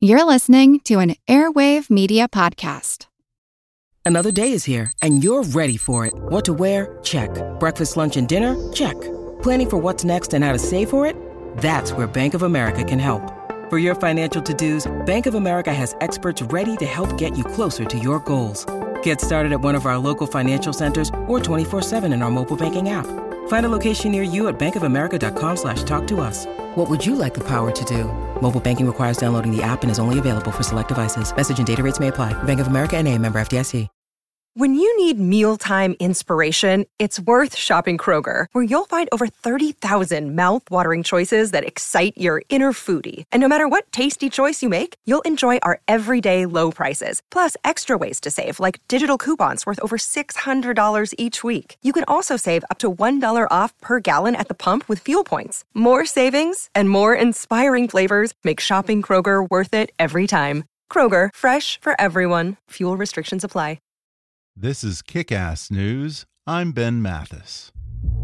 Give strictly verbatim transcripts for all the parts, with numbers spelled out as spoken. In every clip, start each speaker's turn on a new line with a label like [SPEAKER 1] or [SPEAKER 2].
[SPEAKER 1] You're listening to an Airwave Media Podcast.
[SPEAKER 2] Another day is here, and you're ready for it. What to wear? Check. Breakfast, lunch, and dinner? Check. Planning for what's next and how to save for it? That's where Bank of America can help. For your financial to-dos, Bank of America has experts ready to help get you closer to your goals. Get started at one of our local financial centers or twenty-four seven in our mobile banking app. Find a location near you at bankofamerica.com slash talk to us. What would you like the power to do? Mobile banking requires downloading the app and is only available for select devices. Message and data rates may apply. Bank of America N A, member F D I C.
[SPEAKER 3] When you need mealtime inspiration, it's worth shopping Kroger, where you'll find over thirty thousand mouth-watering choices that excite your inner foodie. And no matter what tasty choice you make, you'll enjoy our everyday low prices, plus extra ways to save, like digital coupons worth over six hundred dollars each week. You can also save up to one dollar off per gallon at the pump with fuel points. More savings and more inspiring flavors make shopping Kroger worth it every time. Kroger, fresh for everyone. Fuel restrictions apply.
[SPEAKER 4] This is Kick-Ass News. I'm Ben Mathis.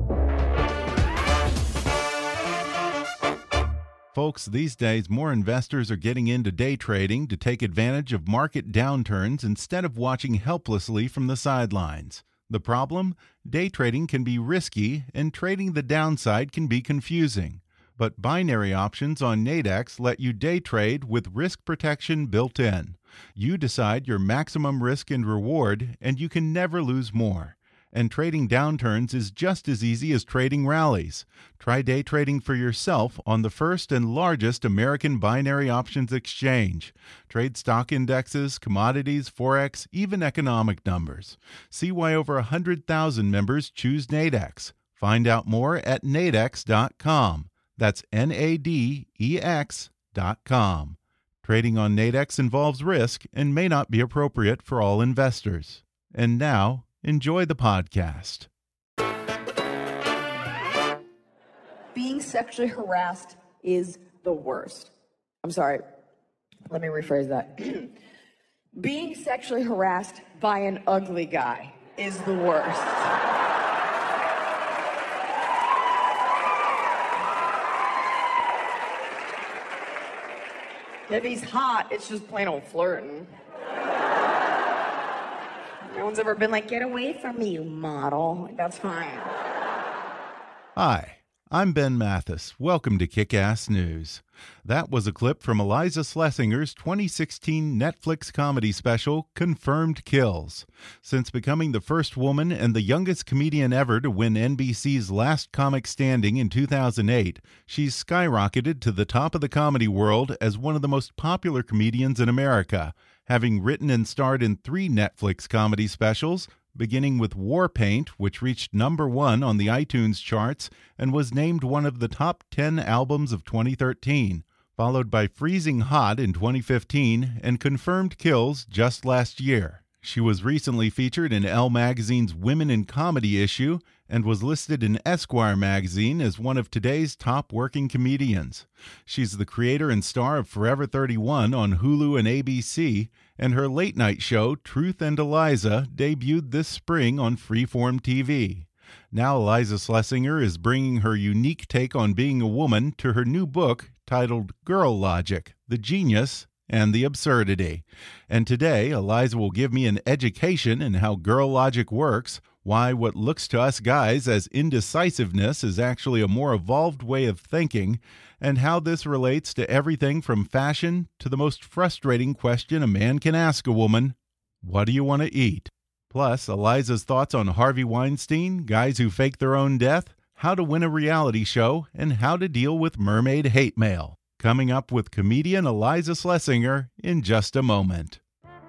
[SPEAKER 4] Folks, these days more investors are getting into day trading to take advantage of market downturns instead of watching helplessly from the sidelines. The problem? Day trading can be risky and trading the downside can be confusing. But binary options on Nadex let you day trade with risk protection built in. You decide your maximum risk and reward, and you can never lose more. And trading downturns is just as easy as trading rallies. Try day trading for yourself on the first and largest American binary options exchange. Trade stock indexes, commodities, forex, even economic numbers. See why over one hundred thousand members choose Nadex. Find out more at nadex dot com. That's N A D E X dot com. Trading on Nadex involves risk and may not be appropriate for all investors. And now, enjoy the podcast.
[SPEAKER 5] Being sexually harassed is the worst. I'm sorry. Let me rephrase that. Being sexually harassed by an ugly guy is the worst. If he's hot, it's just plain old flirting. No one's ever been like, get away from me, you model. Like, that's fine.
[SPEAKER 4] Hi, I'm Ben Mathis. Welcome to Kick-Ass News. That was a clip from Iliza Schlesinger's twenty sixteen Netflix comedy special, Confirmed Kills. Since becoming the first woman and the youngest comedian ever to win N B C's Last Comic Standing in two thousand eight, she's skyrocketed to the top of the comedy world as one of the most popular comedians in America, having written and starred in three Netflix comedy specials, beginning with War Paint, which reached number one on the iTunes charts and was named one of the top ten albums of twenty thirteen, followed by Freezing Hot in twenty fifteen and Confirmed Kills just last year. She was recently featured in Elle magazine's Women in Comedy issue and was listed in Esquire magazine as one of today's top working comedians. She's the creator and star of Forever thirty-one on Hulu and A B C, and her late-night show, Truth and Iliza, debuted this spring on Freeform T V. Now Iliza Schlesinger is bringing her unique take on being a woman to her new book titled Girl Logic, The Genius and the Absurdity. And today, Iliza will give me an education in how girl logic works, why what looks to us guys as indecisiveness is actually a more evolved way of thinking, and how this relates to everything from fashion to the most frustrating question a man can ask a woman: what do you want to eat? Plus, Iliza's thoughts on Harvey Weinstein, guys who fake their own death, how to win a reality show, and how to deal with mermaid hate mail. Coming up with comedian Iliza Schlesinger in just a moment.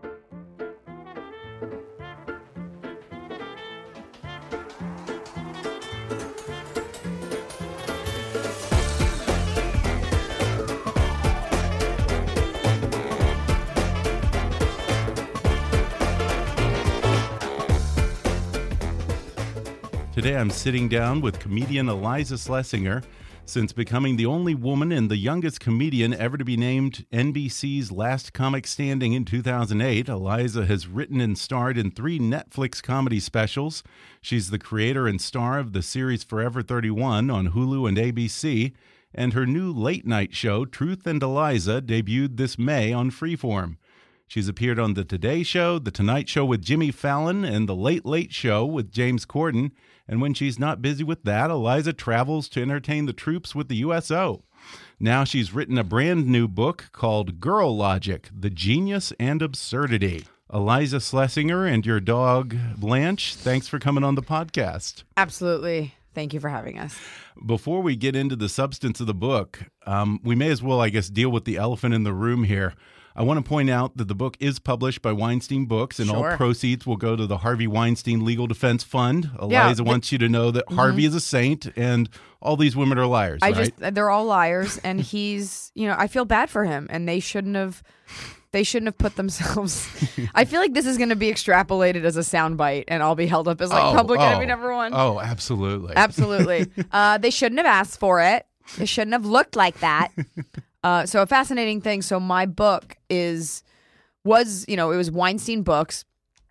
[SPEAKER 4] Today I'm sitting down with comedian Iliza Schlesinger. Since becoming the only woman and the youngest comedian ever to be named N B C's Last Comic Standing in two thousand eight, Iliza has written and starred in three Netflix comedy specials. She's the creator and star of the series Forever thirty-one on Hulu and A B C, and her new late-night show, Truth and Eliza, debuted this May on Freeform. She's appeared on The Today Show, The Tonight Show with Jimmy Fallon, and The Late Late Show with James Corden. And when she's not busy with that, Eliza travels to entertain the troops with the U S O. Now she's written a brand new book called Girl Logic, The Genius and Absurdity. Eliza Schlesinger and your dog, Blanche, thanks for coming on the podcast.
[SPEAKER 6] Absolutely. Thank you for having us.
[SPEAKER 4] Before we get into the substance of the book, um, we may as well, I guess, deal with the elephant in the room here. I want to point out that the book is published by Weinstein Books, and
[SPEAKER 6] Sure.
[SPEAKER 4] all proceeds will go to the Harvey Weinstein Legal Defense Fund.
[SPEAKER 6] Yeah,
[SPEAKER 4] Eliza
[SPEAKER 6] the-
[SPEAKER 4] wants you to know that
[SPEAKER 6] Mm-hmm.
[SPEAKER 4] Harvey is a saint, and all these women are liars,
[SPEAKER 6] I
[SPEAKER 4] right?
[SPEAKER 6] just they're all liars, and he's you know I feel bad for him, and they shouldn't have they shouldn't have put themselves. I feel like this is going to be extrapolated as a soundbite, and I'll be held up as like
[SPEAKER 4] Oh,
[SPEAKER 6] public
[SPEAKER 4] oh,
[SPEAKER 6] enemy number one.
[SPEAKER 4] Oh, absolutely.
[SPEAKER 6] Absolutely. uh, they shouldn't have asked for it. They shouldn't have looked like that. Uh, so a fascinating thing. So my book is was you know it was Weinstein Books,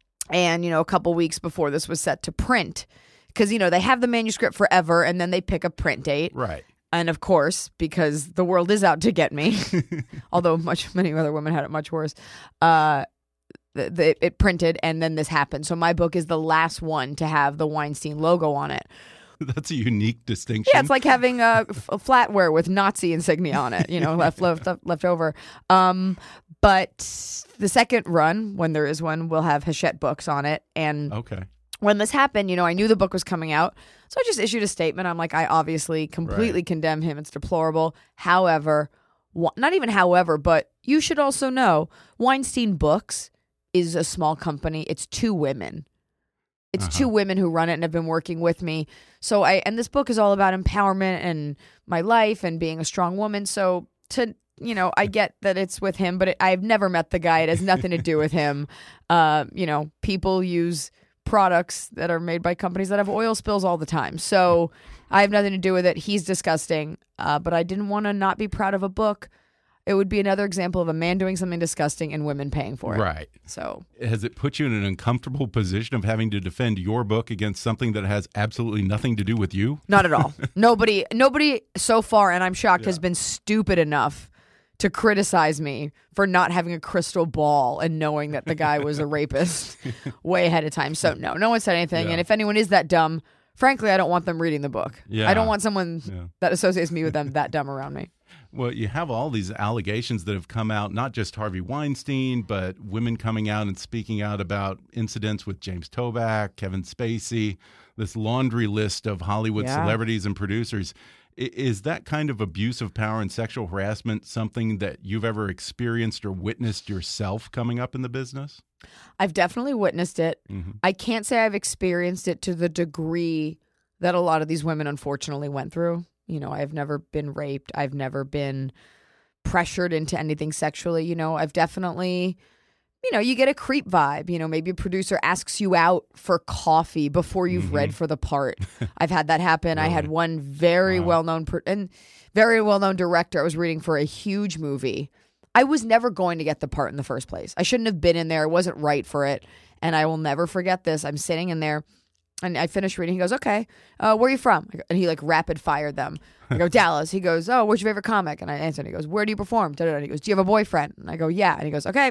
[SPEAKER 6] and you know a couple weeks before this was set to print, because you know they have the manuscript forever, and then they pick a print date.
[SPEAKER 4] Right.
[SPEAKER 6] And of course, because the world is out to get me, although much many other women had it much worse, uh, the, the, it printed, and then this happened. So my book is the last one to have the Weinstein logo on it.
[SPEAKER 4] That's a unique distinction.
[SPEAKER 6] Yeah, it's like having a, a flatware with Nazi insignia on it, you know, left left left over. Um, but the second run, when there is one, will have Hachette Books on it, and
[SPEAKER 4] Okay.
[SPEAKER 6] when this happened, you know, I knew the book was coming out. So I just issued a statement. I'm like, I obviously completely
[SPEAKER 4] Right.
[SPEAKER 6] condemn him. It's deplorable. However, wa- not even however, but you should also know Weinstein Books is a small company. It's two women. It's
[SPEAKER 4] Uh-huh.
[SPEAKER 6] two women who run it and have been working with me. So I, and this book is all about empowerment and my life and being a strong woman. So to, you know, I get that it's with him, but it, I've never met the guy. It has nothing to do with him. Uh, you know, people use products that are made by companies that have oil spills all the time. So I have nothing to do with it. He's disgusting. Uh, but I didn't want to not be proud of a book. It would be another example of a man doing something disgusting and women paying for it.
[SPEAKER 4] Right.
[SPEAKER 6] So
[SPEAKER 4] Has it put you in an uncomfortable position of having to defend your book against something that has absolutely nothing to do with you?
[SPEAKER 6] not at all. nobody, nobody so far, and I'm shocked, has been stupid enough to criticize me for not having a crystal ball and knowing that the guy was a rapist way ahead of time. So no, no one said anything.
[SPEAKER 4] Yeah.
[SPEAKER 6] And if anyone is that dumb, frankly, I don't want them reading the book.
[SPEAKER 4] Yeah.
[SPEAKER 6] I don't want someone
[SPEAKER 4] Yeah.
[SPEAKER 6] that associates me with them that dumb around me.
[SPEAKER 4] Well, you have all these allegations that have come out, not just Harvey Weinstein, but women coming out and speaking out about incidents with James Toback, Kevin Spacey, this laundry list of Hollywood
[SPEAKER 6] Yeah.
[SPEAKER 4] celebrities and producers. I- Is that kind of abuse of power and sexual harassment something that you've ever experienced or witnessed yourself coming up in the business?
[SPEAKER 6] I've definitely witnessed it.
[SPEAKER 4] Mm-hmm.
[SPEAKER 6] I can't say I've experienced it to the degree that a lot of these women unfortunately went through. You know, I've never been raped. I've never been pressured into anything sexually. You know, I've definitely, you know, you get a creep vibe. You know, maybe a producer asks you out for coffee before you've
[SPEAKER 4] Mm-hmm.
[SPEAKER 6] read for the part. I've had that happen. I had
[SPEAKER 4] Really?
[SPEAKER 6] one very
[SPEAKER 4] Wow.
[SPEAKER 6] well-known per- and very well-known director. I was reading for a huge movie. I was never going to get the part in the first place. I shouldn't have been in there. It wasn't right for it. And I will never forget this. I'm sitting in there and I finished reading. He goes, okay, uh, where are you from? I go- And he like rapid fired them. I go, Dallas. He goes, oh, what's your favorite comic? And I answered. He goes, where do you perform? Da-da-da. And he goes, do you have a boyfriend? And I go, yeah. And he goes, okay.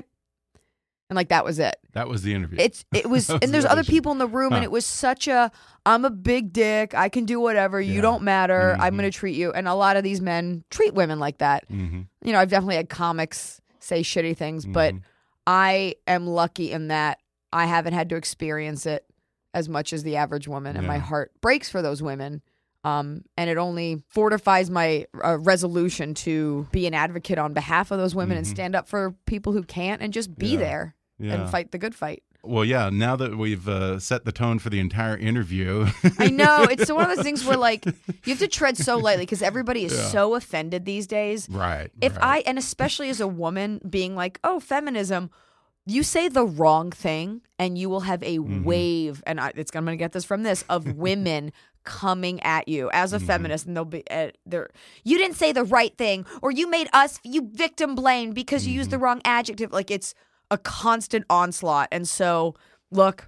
[SPEAKER 6] And like, that was it.
[SPEAKER 4] That was the interview.
[SPEAKER 6] It's It was,
[SPEAKER 4] That was
[SPEAKER 6] and there's
[SPEAKER 4] the
[SPEAKER 6] other
[SPEAKER 4] audition.
[SPEAKER 6] people in the room
[SPEAKER 4] Huh.
[SPEAKER 6] and it was such a, I'm a big dick. I can do whatever. You
[SPEAKER 4] Yeah.
[SPEAKER 6] don't matter. I'm
[SPEAKER 4] Mhm.
[SPEAKER 6] going to treat you. And a lot of these men treat women like that.
[SPEAKER 4] Mm-hmm.
[SPEAKER 6] You know, I've definitely had comics say shitty things, but
[SPEAKER 4] Mhm.
[SPEAKER 6] I am lucky in that I haven't had to experience it as much as the average woman, and my
[SPEAKER 4] Yeah.
[SPEAKER 6] heart breaks for those women. Um, and it only fortifies my uh, resolution to be an advocate on behalf of those women and
[SPEAKER 4] Mhm.
[SPEAKER 6] stand up for people who can't and just be
[SPEAKER 4] Yeah.
[SPEAKER 6] there
[SPEAKER 4] Yeah.
[SPEAKER 6] and fight the good fight.
[SPEAKER 4] Well, yeah, now that we've uh, set the tone for the entire interview.
[SPEAKER 6] I know. It's one of those things where, like, you have to tread so lightly because everybody is
[SPEAKER 4] Yeah.
[SPEAKER 6] so offended these days.
[SPEAKER 4] Right.
[SPEAKER 6] If
[SPEAKER 4] right.
[SPEAKER 6] I, and especially as a woman, being like, oh, feminism, you say the wrong thing and you will have a
[SPEAKER 4] Mm-hmm.
[SPEAKER 6] wave, and I, it's I'm going to get this from this, of women coming at you as a
[SPEAKER 4] Mm-hmm.
[SPEAKER 6] feminist, and they'll be, uh, they're, you didn't say the right thing, or you made us, you victim blamed because you used
[SPEAKER 4] Mm-hmm.
[SPEAKER 6] the wrong adjective. Like, it's a constant onslaught. And so, look,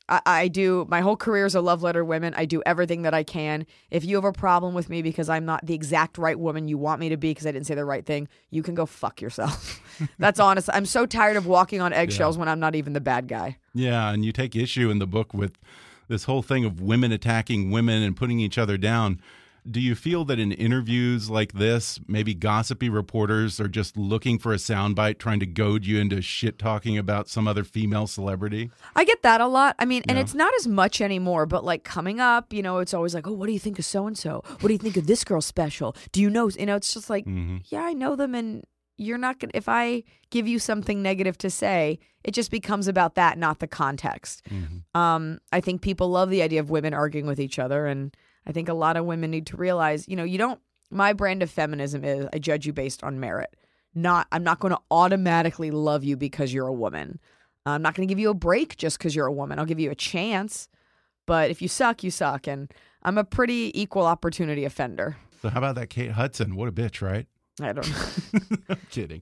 [SPEAKER 6] I, I do, my whole career is a love letter to women. I do everything that I can. If you have a problem with me because I'm not the exact right woman you want me to be because I didn't say the right thing, you can go fuck yourself. That's honest. I'm so tired of walking on eggshells yeah. when I'm not even the bad guy.
[SPEAKER 4] Yeah, and you take issue in the book with this whole thing of women attacking women and putting each other down. Do you feel that in interviews like this, maybe gossipy reporters are just looking for a soundbite, trying to goad you into shit talking about some other female celebrity?
[SPEAKER 6] I get that a lot. I mean, and yeah. it's not as much anymore, but like coming up, you know, it's always like, oh, what do you think of so-and-so? What do you think of this girl special? Do you know? You know, it's just like, mm-hmm. yeah, I know them. And you're not going to, if I give you something negative to say, it just becomes about that, not the context. Mm-hmm. Um, I think people love the idea of women arguing with each other. And I think a lot of women need to realize, you know, you don't, my brand of feminism is I judge you based on merit. Not, I'm not going to automatically love you because you're a woman. I'm not going to give you a break just because you're a woman. I'll give you a chance. But if you suck, you suck. And I'm a pretty equal opportunity offender.
[SPEAKER 4] So how about that Kate Hudson? What a bitch, right?
[SPEAKER 6] I don't know.
[SPEAKER 4] I'm kidding.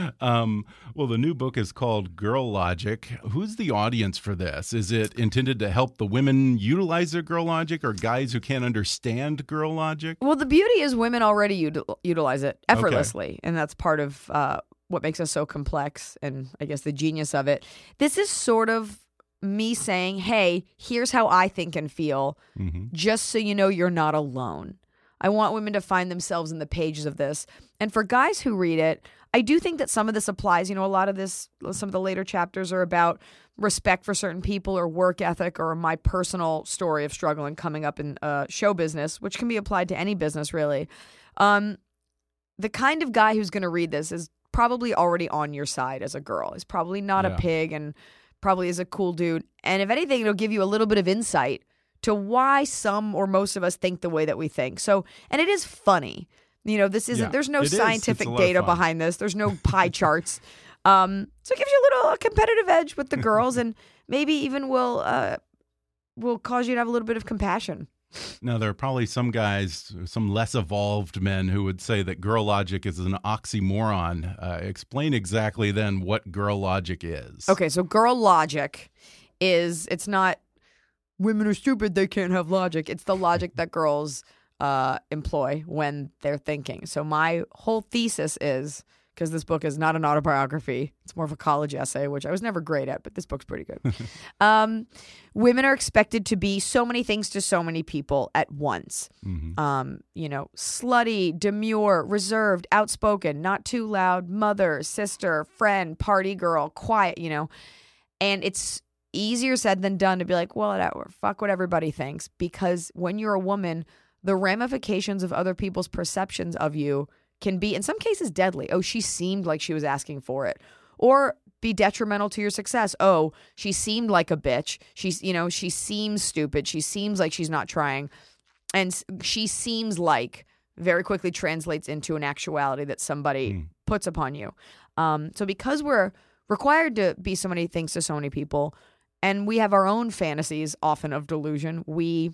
[SPEAKER 4] Um, well, the new book is called Girl Logic. Who's the audience for this? Is it intended to help the women utilize their girl logic or guys who can't understand girl logic?
[SPEAKER 6] Well, the beauty is women already util utilize it effortlessly. Okay. And that's part of uh, what makes us so complex and I guess the genius of it. This is sort of me saying, hey, here's how I think and feel, mm-hmm. just so you know you're not alone. I want women to find themselves in the pages of this. And for guys who read it, I do think that some of this applies. You know, a lot of this, some of the later chapters are about respect for certain people or work ethic or my personal story of struggle and coming up in uh, show business, which can be applied to any business, really. Um, the kind of guy who's going to read this is probably already on your side as a girl. He's probably not yeah. a pig and probably is a cool dude. And if anything, it'll give you a little bit of insight to why some or most of us think the way that we think. So, and it is funny. You know, this isn't, yeah, there's no scientific data behind this. There's no pie charts. Um, so it gives you a little a competitive edge with the girls and maybe even will, uh, will cause you to have a little bit of compassion.
[SPEAKER 4] Now, there are probably some guys, some less evolved men who would say that girl logic is an oxymoron. Uh, explain exactly then what girl logic is.
[SPEAKER 6] Okay, so girl logic is, it's not, women are stupid, they can't have logic. It's the logic that girls uh, employ when they're thinking. So my whole thesis is, because this book is not an autobiography, it's more of a college essay, which I was never great at, but this book's pretty good. um, women are expected to be so many things to so many people at once. Mm-hmm. um, you know, slutty, demure, reserved, outspoken, not too loud, mother, sister, friend, party girl, quiet, you know. And it's easier said than done to be like, well, whatever, fuck what everybody thinks. Because when you're a woman, the ramifications of other people's perceptions of you can be, in some cases, deadly. Oh, she seemed like she was asking for it. Or be detrimental to your success. Oh, she seemed like a bitch. She's, you know, she seems stupid. She seems like she's not trying. And she seems like very quickly translates into an actuality that somebody mm. puts upon you. Um, so because we're required to be so many things to so many people, and we have our own fantasies often of delusion, we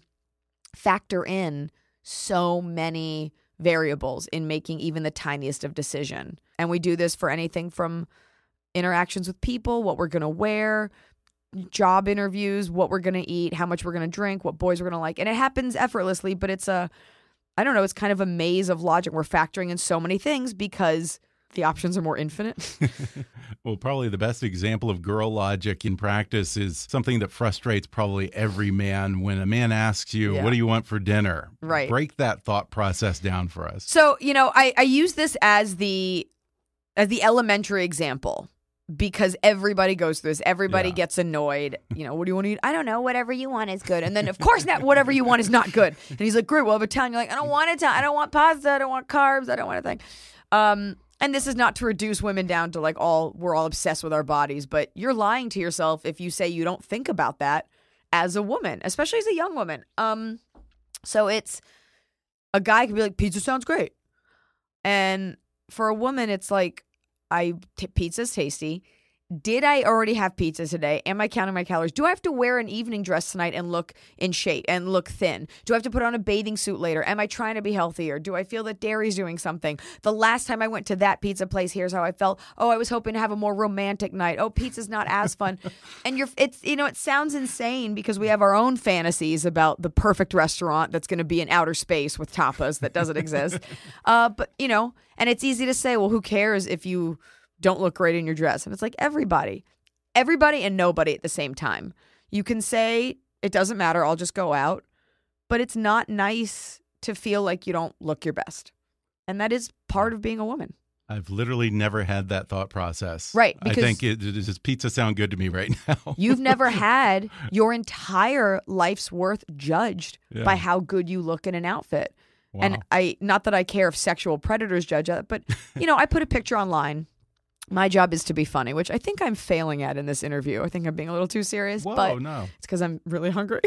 [SPEAKER 6] factor in so many variables in making even the tiniest of decision. And we do this for anything from interactions with people, what we're going to wear, job interviews, what we're going to eat, how much we're going to drink, what boys we're going to like. And it happens effortlessly, but it's a, I don't know, it's kind of a maze of logic. We're factoring in so many things because the options are more infinite.
[SPEAKER 4] Well, probably the best example of girl logic in practice is something that frustrates probably every man. When a man asks you, yeah. what do you want for dinner?
[SPEAKER 6] Right.
[SPEAKER 4] Break that thought process down for us.
[SPEAKER 6] So, you know, I, I use this as the as the elementary example because everybody goes through this. Everybody yeah. gets annoyed. You know, what do you want to eat? I don't know. Whatever you want is good. And then, of course, that whatever you want is not good. And he's like, great, we'll have Italian. You're like, I don't want Italian. I don't want pasta. I don't want carbs. I don't want anything. Um, And this is not to reduce women down to like all, we're all obsessed with our bodies, but you're lying to yourself if you say you don't think about that as a woman, especially as a young woman. Um, so it's, a guy can be like, pizza sounds great. And for a woman, it's like, I t- pizza's tasty. did I already have pizza today? Am I counting my calories? Do I have to wear an evening dress tonight and look in shape and look thin? Do I have to put on a bathing suit later? Am I trying to be healthier? Do I feel that dairy's doing something? The last time I went to that pizza place, here's how I felt. Oh, I was hoping to have a more romantic night. Oh, pizza's not as fun. And you're, it's, you know, it sounds insane because we have our own fantasies about the perfect restaurant that's going to be in outer space with tapas that doesn't exist. Uh, but, you know, and it's easy to say, well, who cares if you don't look great in your dress? And it's like everybody, everybody and nobody at the same time. You can say it doesn't matter, I'll just go out, but it's not nice to feel like you don't look your best. And that is part of being a woman.
[SPEAKER 4] I've literally never had that thought process.
[SPEAKER 6] Right.
[SPEAKER 4] I think it, it, does pizza sound good to me right now?
[SPEAKER 6] You've never had your entire life's worth judged
[SPEAKER 4] Yeah.
[SPEAKER 6] by how good you look in an outfit.
[SPEAKER 4] Wow.
[SPEAKER 6] And I, not that I care if sexual predators judge that, but, you know, I put a picture online. My job is to be funny, which I think I'm failing at in this interview. I think I'm being a little too serious.
[SPEAKER 4] Whoa,
[SPEAKER 6] but
[SPEAKER 4] no.
[SPEAKER 6] It's because I'm really hungry.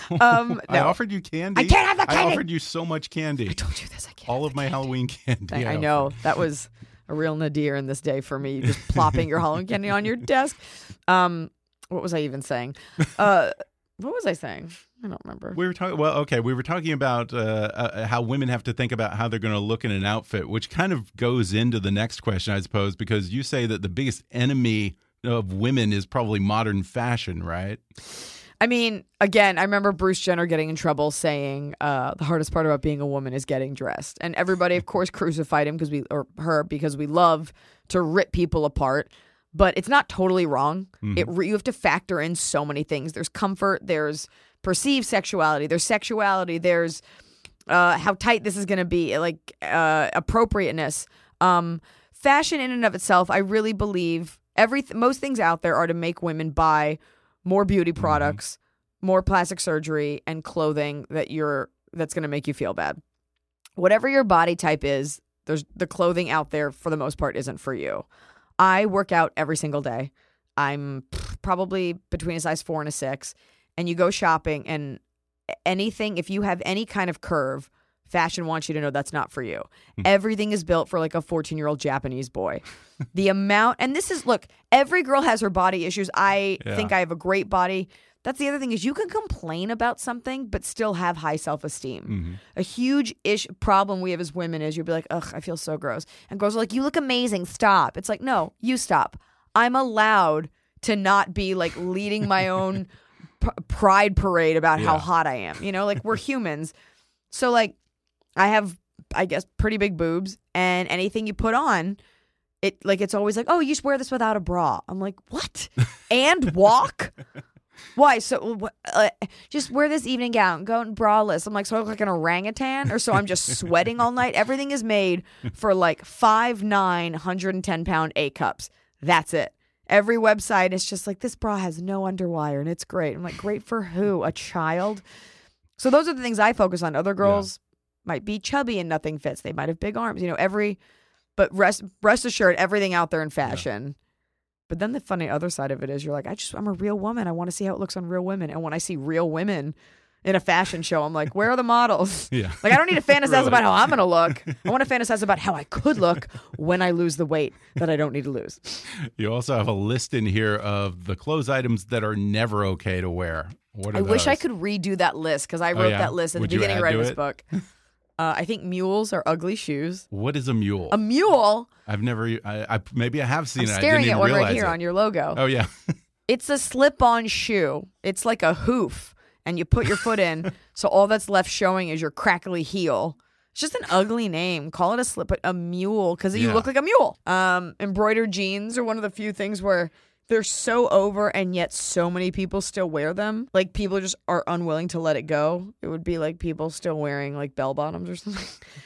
[SPEAKER 6] um,
[SPEAKER 4] I
[SPEAKER 6] no.
[SPEAKER 4] offered you candy.
[SPEAKER 6] I can't have the candy.
[SPEAKER 4] I offered you so much candy.
[SPEAKER 6] I told you this. I can't.
[SPEAKER 4] All
[SPEAKER 6] have
[SPEAKER 4] of
[SPEAKER 6] the
[SPEAKER 4] my
[SPEAKER 6] candy.
[SPEAKER 4] Halloween candy.
[SPEAKER 6] I, I
[SPEAKER 4] I
[SPEAKER 6] know.
[SPEAKER 4] offered.
[SPEAKER 6] That was a real nadir in this day for me, just plopping your Halloween candy on your desk. Um, what was I even saying? Uh, what was I saying? I don't remember.
[SPEAKER 4] We were talking. Well, okay, we were talking about uh, uh, how women have to think about how they're going to look in an outfit, which kind of goes into the next question, I suppose, because you say that the biggest enemy of women is probably modern fashion, right?
[SPEAKER 6] I mean, again, I remember Bruce Jenner getting in trouble saying uh, the hardest part about being a woman is getting dressed, and everybody, of course, crucified him because we or her because we love to rip people apart. But it's not totally wrong. Mm-hmm. It you have to factor in so many things. There's comfort. There's perceived sexuality. There's sexuality. There's uh, how tight this is going to be. Like uh, appropriateness. Um, fashion in and of itself, I really believe every most things out there are to make women buy more beauty products, mm-hmm. more plastic surgery, and clothing that you're that's going to make you feel bad. Whatever your body type is, there's the clothing out there for the most part isn't for you. I work out every single day. I'm probably between a size four and a six. And you go shopping and anything, if you have any kind of curve, fashion wants you to know that's not for you. Hmm. Everything is built for like a fourteen-year-old Japanese boy. The amount, and this is, look, every girl has her body issues. I yeah. think I have a great body. That's the other thing is you can complain about something but still have high self-esteem. Mm-hmm. A huge ish problem we have as women is you'll be like, ugh, I feel so gross. And girls are like, you look amazing, stop. It's like, no, you stop. I'm allowed to not be like leading my own p- pride parade about yeah. how hot I am. You know, like we're humans. So like I have, I guess, pretty big boobs, and anything you put on, it like it's always like, oh, you just wear this without a bra. I'm like, what? And walk? Why? So uh, just wear this evening gown, go in braless. I'm like, so I look like an orangutan, or so I'm just sweating all night. Everything is made for like five nine, one hundred ten pound A cups. That's it. Every website is just like, this bra has no underwire and it's great. I'm like, great for who? A child? So those are the things I focus on. Other girls yeah. might be chubby and nothing fits. They might have big arms. You know, every, but rest rest assured, everything out there in fashion. Yeah. But then the funny other side of it is you're like, I just, I'm a real woman. I want to see how it looks on real women. And when I see real women in a fashion show, I'm like, where are the models? Yeah. Like, I don't need to fantasize really? about how I'm going to look. I want to fantasize about how I could look when I lose the weight that I don't need to lose.
[SPEAKER 4] You also have a list in here of the clothes items that are never okay to wear. What are
[SPEAKER 6] I
[SPEAKER 4] those?
[SPEAKER 6] wish I could redo that list because I wrote oh, yeah? that list at
[SPEAKER 4] Would
[SPEAKER 6] the beginning of writing this
[SPEAKER 4] it?
[SPEAKER 6] book. Uh, I think mules are ugly shoes.
[SPEAKER 4] What is a mule?
[SPEAKER 6] A mule?
[SPEAKER 4] I've never, I, I maybe I have seen
[SPEAKER 6] I'm
[SPEAKER 4] it.
[SPEAKER 6] staring
[SPEAKER 4] I didn't
[SPEAKER 6] at one
[SPEAKER 4] even
[SPEAKER 6] right here
[SPEAKER 4] it.
[SPEAKER 6] on your logo.
[SPEAKER 4] Oh, yeah.
[SPEAKER 6] It's a slip-on shoe. It's like a hoof, and you put your foot in, so all that's left showing is your crackly heel. It's just an ugly name. Call it a slip, a mule, because you
[SPEAKER 4] Yeah.
[SPEAKER 6] look like a mule. Um, embroidered jeans are one of the few things where they're so over, and yet so many people still wear them. Like, people just are unwilling to let it go. It would be like people still wearing, like, bell-bottoms or something.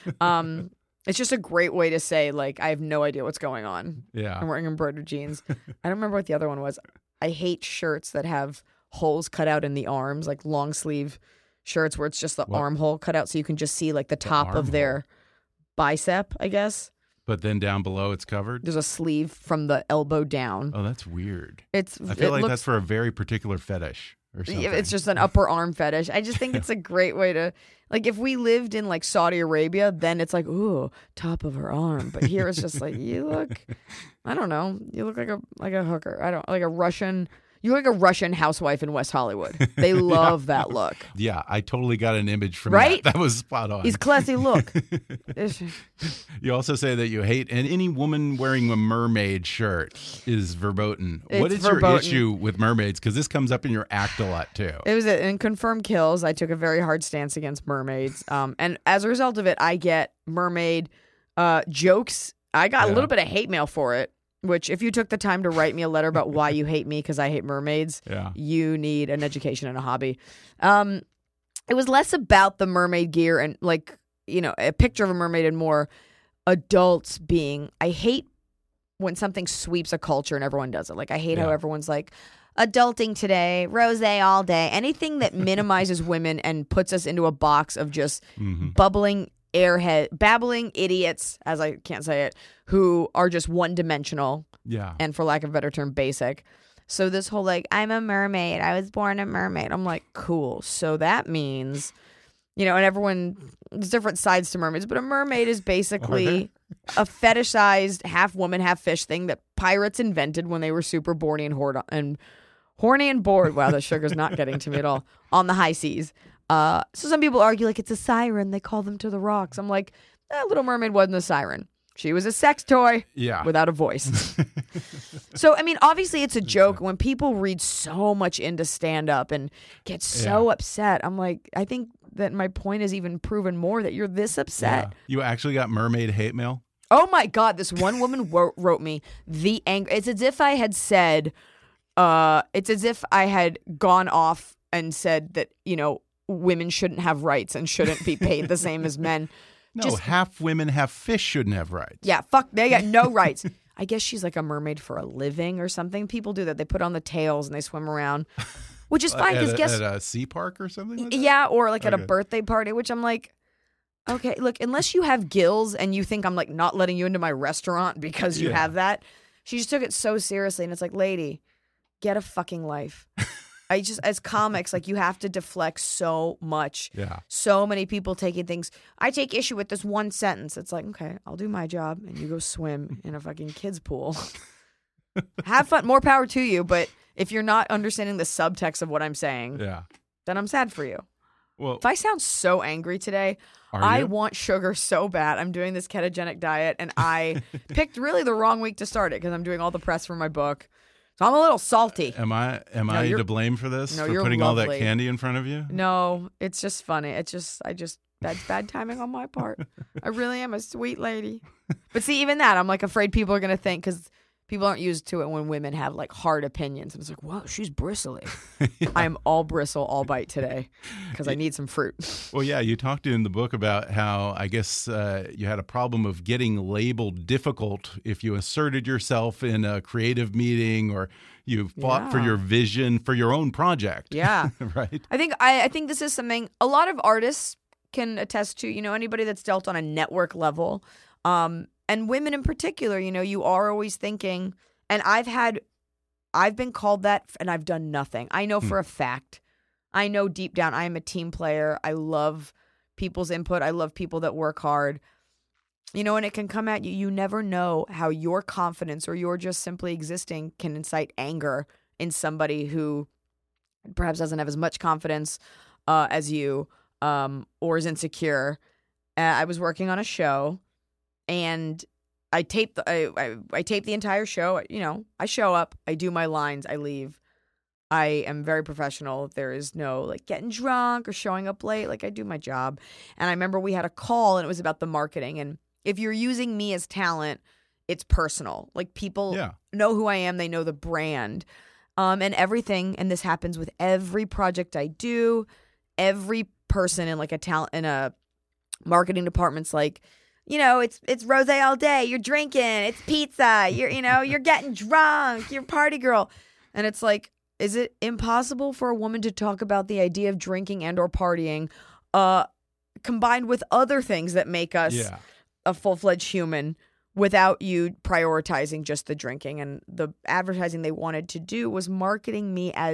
[SPEAKER 6] um, it's just a great way to say, like, I have no idea what's going on.
[SPEAKER 4] Yeah.
[SPEAKER 6] I'm wearing embroidered jeans. I don't remember what the other one was. I hate shirts that have holes cut out in the arms, like long sleeve shirts where it's just the
[SPEAKER 4] What?
[SPEAKER 6] armhole cut out so you can just see, like, the top
[SPEAKER 4] The
[SPEAKER 6] of their bicep, I guess.
[SPEAKER 4] But then down below it's covered?
[SPEAKER 6] There's a sleeve from the elbow down.
[SPEAKER 4] Oh, that's weird.
[SPEAKER 6] It's.
[SPEAKER 4] I feel
[SPEAKER 6] it
[SPEAKER 4] like
[SPEAKER 6] looks,
[SPEAKER 4] that's for a very particular fetish. or something.
[SPEAKER 6] It's just an upper arm fetish. I just think it's a great way to, like, if we lived in like Saudi Arabia, then it's like, ooh, top of her arm. But here it's just like, you look, I don't know, you look like a like a hooker. I don't like a Russian. You look like a Russian housewife in West Hollywood. They love yeah. that look.
[SPEAKER 4] Yeah, I totally got an image from
[SPEAKER 6] right?
[SPEAKER 4] that. That was spot on.
[SPEAKER 6] He's classy look.
[SPEAKER 4] You also say that you hate, and any woman wearing a mermaid shirt is verboten.
[SPEAKER 6] It's
[SPEAKER 4] what is
[SPEAKER 6] verboten.
[SPEAKER 4] your issue with mermaids? Because this comes up in your act a lot, too.
[SPEAKER 6] It was in Confirmed Kills. I took a very hard stance against mermaids. Um, and as a result of it, I get mermaid uh, jokes. I got yeah. a little bit of hate mail for it. Which, if you took the time to write me a letter about why you hate me because I hate mermaids,
[SPEAKER 4] yeah.
[SPEAKER 6] you need an education and a hobby. Um, it was less about the mermaid gear and, like, you know, a picture of a mermaid and more adults being. I hate when something sweeps a culture and everyone does it. Like, I hate yeah. how everyone's like, adulting today, rosé all day. Anything that minimizes women and puts us into a box of just mm-hmm. bubbling airhead, babbling idiots, as I can't say it, who are just one-dimensional.
[SPEAKER 4] Yeah.
[SPEAKER 6] And for lack of a better term, basic. So this whole, like, I'm a mermaid. I was born a mermaid. I'm like, cool. So that means, you know, and everyone, there's different sides to mermaids, but a mermaid is basically a fetishized half woman, half fish thing that pirates invented when they were super horny and, hoard- and horny and bored. Wow, the sugar's not getting to me at all. On the high seas. Uh, so some people argue like it's a siren. They call them to the rocks. I'm like, eh, Little Mermaid wasn't a siren. She was a sex toy
[SPEAKER 4] yeah.
[SPEAKER 6] without a voice. So, I mean, obviously it's a joke. When people read so much into stand-up and get so
[SPEAKER 4] yeah.
[SPEAKER 6] upset, I'm like, I think that my point is even proven more that you're this upset.
[SPEAKER 4] Yeah. You actually got mermaid hate mail?
[SPEAKER 6] Oh, my God. This one woman wrote, wrote me the anger. It's as if I had said, uh, it's as if I had gone off and said that, you know, women shouldn't have rights and shouldn't be paid the same as men.
[SPEAKER 4] No,
[SPEAKER 6] Just,
[SPEAKER 4] half women, half fish shouldn't have rights.
[SPEAKER 6] Yeah, fuck, they got no rights. I guess she's like a mermaid for a living or something. People do that. They put on the tails and they swim around, which is fine because guess
[SPEAKER 4] at a sea park or something like that?
[SPEAKER 6] Yeah, or like
[SPEAKER 4] okay.
[SPEAKER 6] at a birthday party, which I'm like, okay, look, unless you have gills and you think I'm like not letting you into my restaurant because you
[SPEAKER 4] yeah.
[SPEAKER 6] have that. She just took it so seriously, and it's like, lady, get a fucking life. I just, as comics, like, you have to deflect so much.
[SPEAKER 4] Yeah.
[SPEAKER 6] So many people taking things. I take issue with this one sentence. It's like, okay, I'll do my job, and you go swim in a fucking kid's pool. Have fun. More power to you. But if you're not understanding the subtext of what I'm saying,
[SPEAKER 4] yeah.
[SPEAKER 6] then I'm sad for you.
[SPEAKER 4] Well,
[SPEAKER 6] if I sound so angry today, I you? want sugar so bad. I'm doing this ketogenic diet, and I picked really the wrong week to start it because I'm doing all the press for my book. So I'm a little salty.
[SPEAKER 4] Am I am
[SPEAKER 6] no,
[SPEAKER 4] I to blame for this?
[SPEAKER 6] No,
[SPEAKER 4] for
[SPEAKER 6] you're
[SPEAKER 4] putting
[SPEAKER 6] lovely.
[SPEAKER 4] all that candy in front of you?
[SPEAKER 6] No, it's just funny. It's just I just that's bad timing on my part. I really am a sweet lady. But see, even that, I'm like afraid people are gonna think because people aren't used to it when women have like hard opinions, and it's like, wow, she's bristly. yeah. I'm all bristle, all bite today because I need some fruit.
[SPEAKER 4] Well, yeah, you talked in the book about how I guess uh, you had a problem of getting labeled difficult if you asserted yourself in a creative meeting or you fought
[SPEAKER 6] yeah.
[SPEAKER 4] for your vision for your own project.
[SPEAKER 6] Yeah,
[SPEAKER 4] right.
[SPEAKER 6] I think I, I think this is something a lot of artists can attest to. You know, anybody that's dealt on a network level. Um, And women in particular, you know, you are always thinking, and I've had, I've been called that and I've done nothing. I know for a fact, I know deep down I am a team player. I love people's input. I love people that work hard. You know, and it can come at you. You never know how your confidence or your just simply existing can incite anger in somebody who perhaps doesn't have as much confidence uh, as you um, or is insecure. Uh, I was working on a show. And I tape the I, I I tape the entire show. You know, I show up, I do my lines, I leave. I am very professional. There is no like getting drunk or showing up late. Like I do my job. And I remember we had a call and it was about the marketing. And if you're using me as talent, it's personal. Like people
[SPEAKER 4] yeah.
[SPEAKER 6] know who I am. They know the brand, um, and everything. And this happens with every project I do. Every person in like a talent in a marketing department's like, you know, it's it's rosé all day. You're drinking. It's pizza. You're you know you're getting drunk. You're a party girl, and it's like, is it impossible for a woman to talk about the idea of drinking and or partying, uh, combined with other things that make us
[SPEAKER 4] yeah.
[SPEAKER 6] a full fledged human, without you prioritizing just the drinking? And the advertising they wanted to do was marketing me as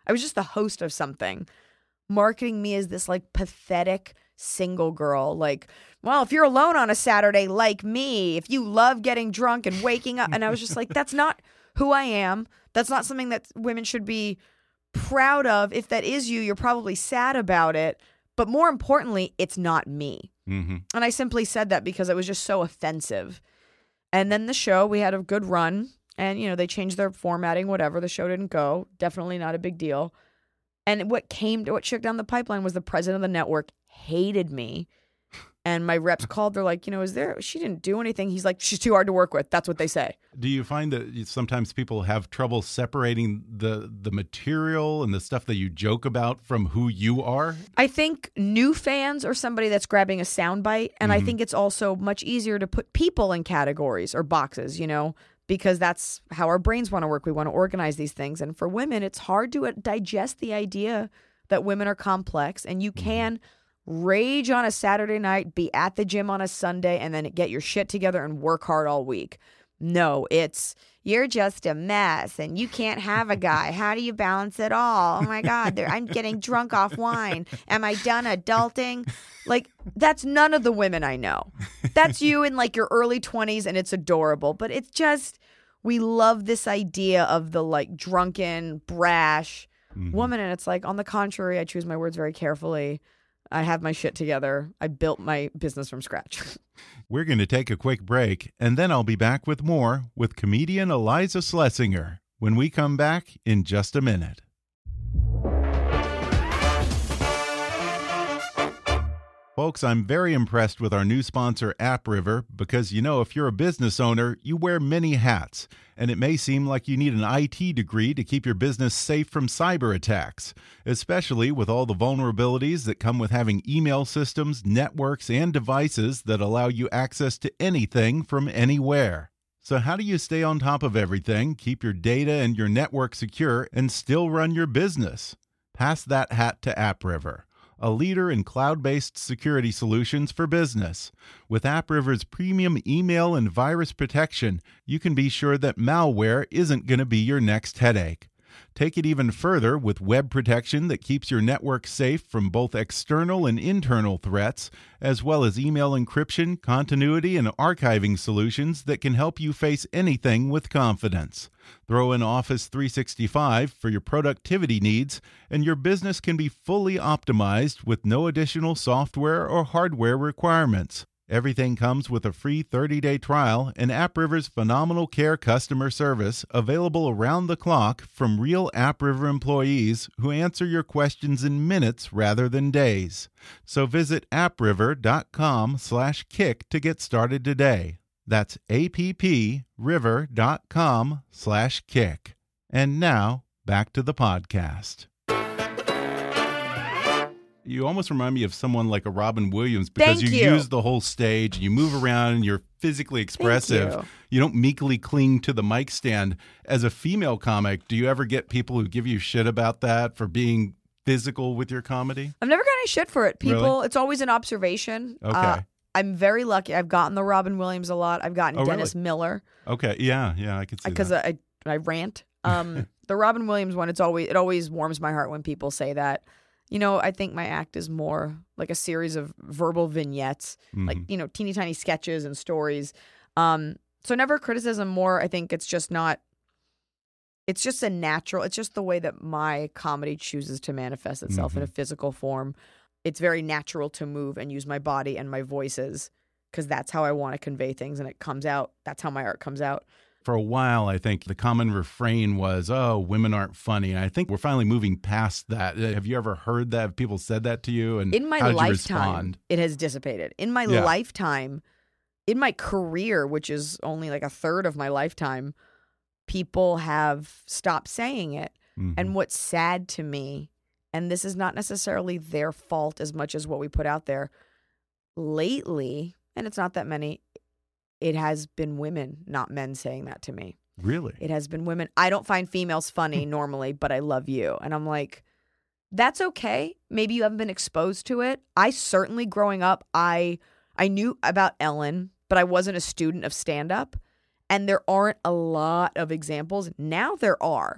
[SPEAKER 6] I was just the host of something, marketing me as this like pathetic single girl. Like, well, if you're alone on a Saturday like me, if you love getting drunk and waking up. And I was just like, that's not who I am. That's not something that women should be proud of. If that is you, you're probably sad about it. But more importantly, it's not me.
[SPEAKER 4] Mm-hmm.
[SPEAKER 6] And I simply said that because it was just so offensive. And then the show, we had a good run. And, you know, they changed their formatting, whatever. The show didn't go. Definitely not a big deal. And what came to what shook down the pipeline was the president of the network hated me. And my reps called. They're like, you know, is there, she didn't do anything. He's like, she's too hard to work with. That's what they say.
[SPEAKER 4] Do you find that sometimes people have trouble separating the the material and the stuff that you joke about from who you are?
[SPEAKER 6] I think new fans are somebody that's grabbing a soundbite. And mm-hmm. I think it's also much easier to put people in categories or boxes, you know, because that's how our brains want to work. We want to organize these things. And for women, it's hard to digest the idea that women are complex and you can rage on a Saturday night, be at the gym on a Sunday, and then get your shit together and work hard all week. No, it's you're just a mess and you can't have a guy. How do you balance it all? Oh my God, I'm getting drunk off wine. Am I done adulting? Like, that's none of the women I know. That's you in like your early twenties and it's adorable. But it's just, we love this idea of the like drunken, brash mm-hmm. woman. And it's like, on the contrary, I choose my words very carefully. I have my shit together. I built my business from scratch.
[SPEAKER 4] We're going to take a quick break, and then I'll be back with more with comedian Iliza Shlesinger when we come back in just a minute. Folks, I'm very impressed with our new sponsor, AppRiver, because, you know, if you're a business owner, you wear many hats, and it may seem like you need an I T degree to keep your business safe from cyber attacks, especially with all the vulnerabilities that come with having email systems, networks, and devices that allow you access to anything from anywhere. So how do you stay on top of everything, keep your data and your network secure, and still run your business? Pass that hat to AppRiver, a leader in cloud-based security solutions for business. With AppRiver's premium email and virus protection, you can be sure that malware isn't going to be your next headache. Take it even further with web protection that keeps your network safe from both external and internal threats, as well as email encryption, continuity, and archiving solutions that can help you face anything with confidence. Throw in Office three sixty-five for your productivity needs, and your business can be fully optimized with no additional software or hardware requirements. Everything comes with a free thirty-day trial and AppRiver's phenomenal care customer service available around the clock from real AppRiver employees who answer your questions in minutes rather than days. So visit appriver.com slash kick to get started today. That's appriver.com slash kick. And now, back to the podcast. You almost remind me of someone like a Robin Williams because
[SPEAKER 6] Thank
[SPEAKER 4] you,
[SPEAKER 6] you
[SPEAKER 4] use the whole stage, you move around, and you're physically expressive.
[SPEAKER 6] Thank you.
[SPEAKER 4] You don't meekly cling to the mic stand. As a female comic, do you ever get people who give you shit about that for being physical with your comedy?
[SPEAKER 6] I've never got any shit for it. People,
[SPEAKER 4] Really?
[SPEAKER 6] It's always an observation.
[SPEAKER 4] Okay.
[SPEAKER 6] Uh, I'm very lucky. I've gotten the Robin Williams a lot. I've gotten
[SPEAKER 4] Oh,
[SPEAKER 6] Dennis
[SPEAKER 4] really?
[SPEAKER 6] Miller
[SPEAKER 4] Okay, yeah, yeah, I could see
[SPEAKER 6] because
[SPEAKER 4] that.
[SPEAKER 6] I, I rant. Um, the Robin Williams one, it's always it always warms my heart when people say that. You know, I think my act is more like a series of verbal vignettes,
[SPEAKER 4] Mhm.
[SPEAKER 6] like, you know, teeny tiny sketches and stories. Um, so never criticism, more I think it's just not, it's just a natural, it's just the way that my comedy chooses to manifest itself
[SPEAKER 4] Mhm.
[SPEAKER 6] in a physical form. It's very natural to move and use my body and my voices because that's how I want to convey things, and it comes out. That's how my art comes out.
[SPEAKER 4] For a while, I think the common refrain was, oh, women aren't funny. And I think we're finally moving past that. Have you ever heard that? Have people said that to you? And
[SPEAKER 6] In my
[SPEAKER 4] how did you
[SPEAKER 6] lifetime,
[SPEAKER 4] respond?
[SPEAKER 6] it has dissipated. In my
[SPEAKER 4] Yeah.
[SPEAKER 6] lifetime, in my career, which is only like a third of my lifetime, people have stopped saying it.
[SPEAKER 4] Mhm.
[SPEAKER 6] And what's sad to me, and this is not necessarily their fault as much as what we put out there, lately, and it's not that many, it has been women, not men, saying that to me.
[SPEAKER 4] Really?
[SPEAKER 6] It has been women. I don't find females funny normally, but I love you. And I'm like, that's okay. Maybe you haven't been exposed to it. I certainly, growing up, I I knew about Ellen, but I wasn't a student of stand-up. And there aren't a lot of examples. Now there are.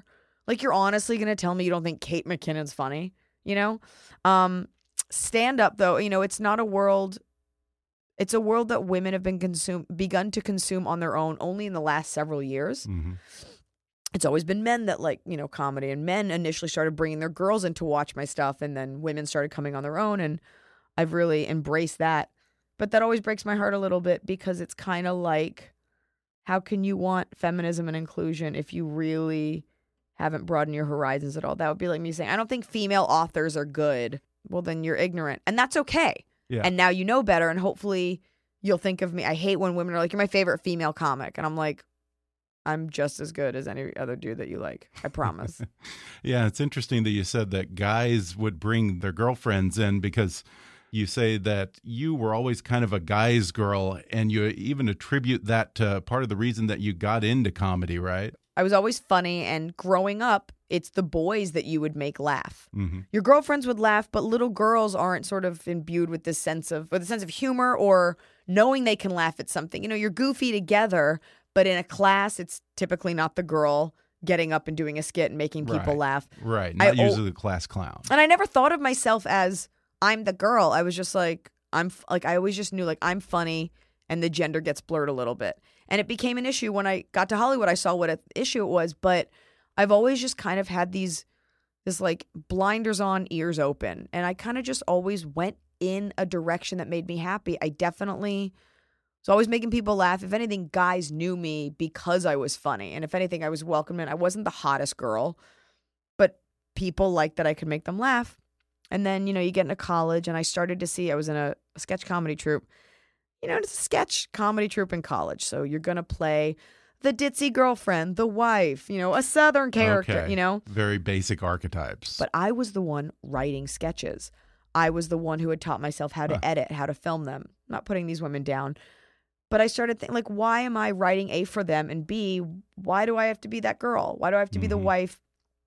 [SPEAKER 6] Like, you're honestly going to tell me you don't think Kate McKinnon's funny, you know? Um, stand-up, though, you know, it's not a world... It's a world that women have been consume, begun to consume on their own only in the last several years.
[SPEAKER 4] Mm-hmm.
[SPEAKER 6] It's always been men that like, you know, comedy, and men initially started bringing their girls in to watch my stuff, and then women started coming on their own, and I've really embraced that. But that always breaks my heart a little bit because it's kind of like, how can you want feminism and inclusion if you really haven't broadened your horizons at all? That would be like me saying, I don't think female authors are good. Well, then you're ignorant, and that's okay.
[SPEAKER 4] Yeah.
[SPEAKER 6] And now you know better, and hopefully you'll think of me. I hate when women are like, you're my favorite female comic. And I'm like, I'm just as good as any other dude that you like. I promise.
[SPEAKER 4] Yeah, it's interesting that you said that guys would bring their girlfriends in because you say that you were always kind of a guy's girl, and you even attribute that to part of the reason that you got into comedy, right?
[SPEAKER 6] I was always funny, and growing up, it's the boys that you would make laugh.
[SPEAKER 4] Mm-hmm.
[SPEAKER 6] Your girlfriends would laugh, but little girls aren't sort of imbued with this sense of, with a sense of humor or knowing they can laugh at something. You know, you're goofy together, but in a class, it's typically not the girl getting up and doing a skit and making people
[SPEAKER 4] Right.
[SPEAKER 6] laugh.
[SPEAKER 4] Right, not
[SPEAKER 6] I-
[SPEAKER 4] usually the class clown.
[SPEAKER 6] And I never thought of myself as I'm the girl. I was just like, I'm f- like, I always just knew like I'm funny, and the gender gets blurred a little bit. And it became an issue when I got to Hollywood. I saw what an issue it was, but I've always just kind of had these, this like blinders on, ears open. And I kind of just always went in a direction that made me happy. I definitely was always making people laugh. If anything, guys knew me because I was funny. And if anything, I was welcomed in. I wasn't the hottest girl, but people liked that I could make them laugh. And then, you know, you get into college, and I started to see, I was in a, a sketch comedy troupe. You know, it's a sketch comedy troupe in college. So you're going to play the ditzy girlfriend, the wife, you know, a Southern character,
[SPEAKER 4] Okay.
[SPEAKER 6] you know.
[SPEAKER 4] Very basic archetypes.
[SPEAKER 6] But I was the one writing sketches. I was the one who had taught myself how to
[SPEAKER 4] Huh.
[SPEAKER 6] edit, how to film them. I'm not putting these women down. But I started thinking, like, why am I writing A for them? And B, why do I have to be that girl? Why do I have to be the
[SPEAKER 4] Mhm.
[SPEAKER 6] wife?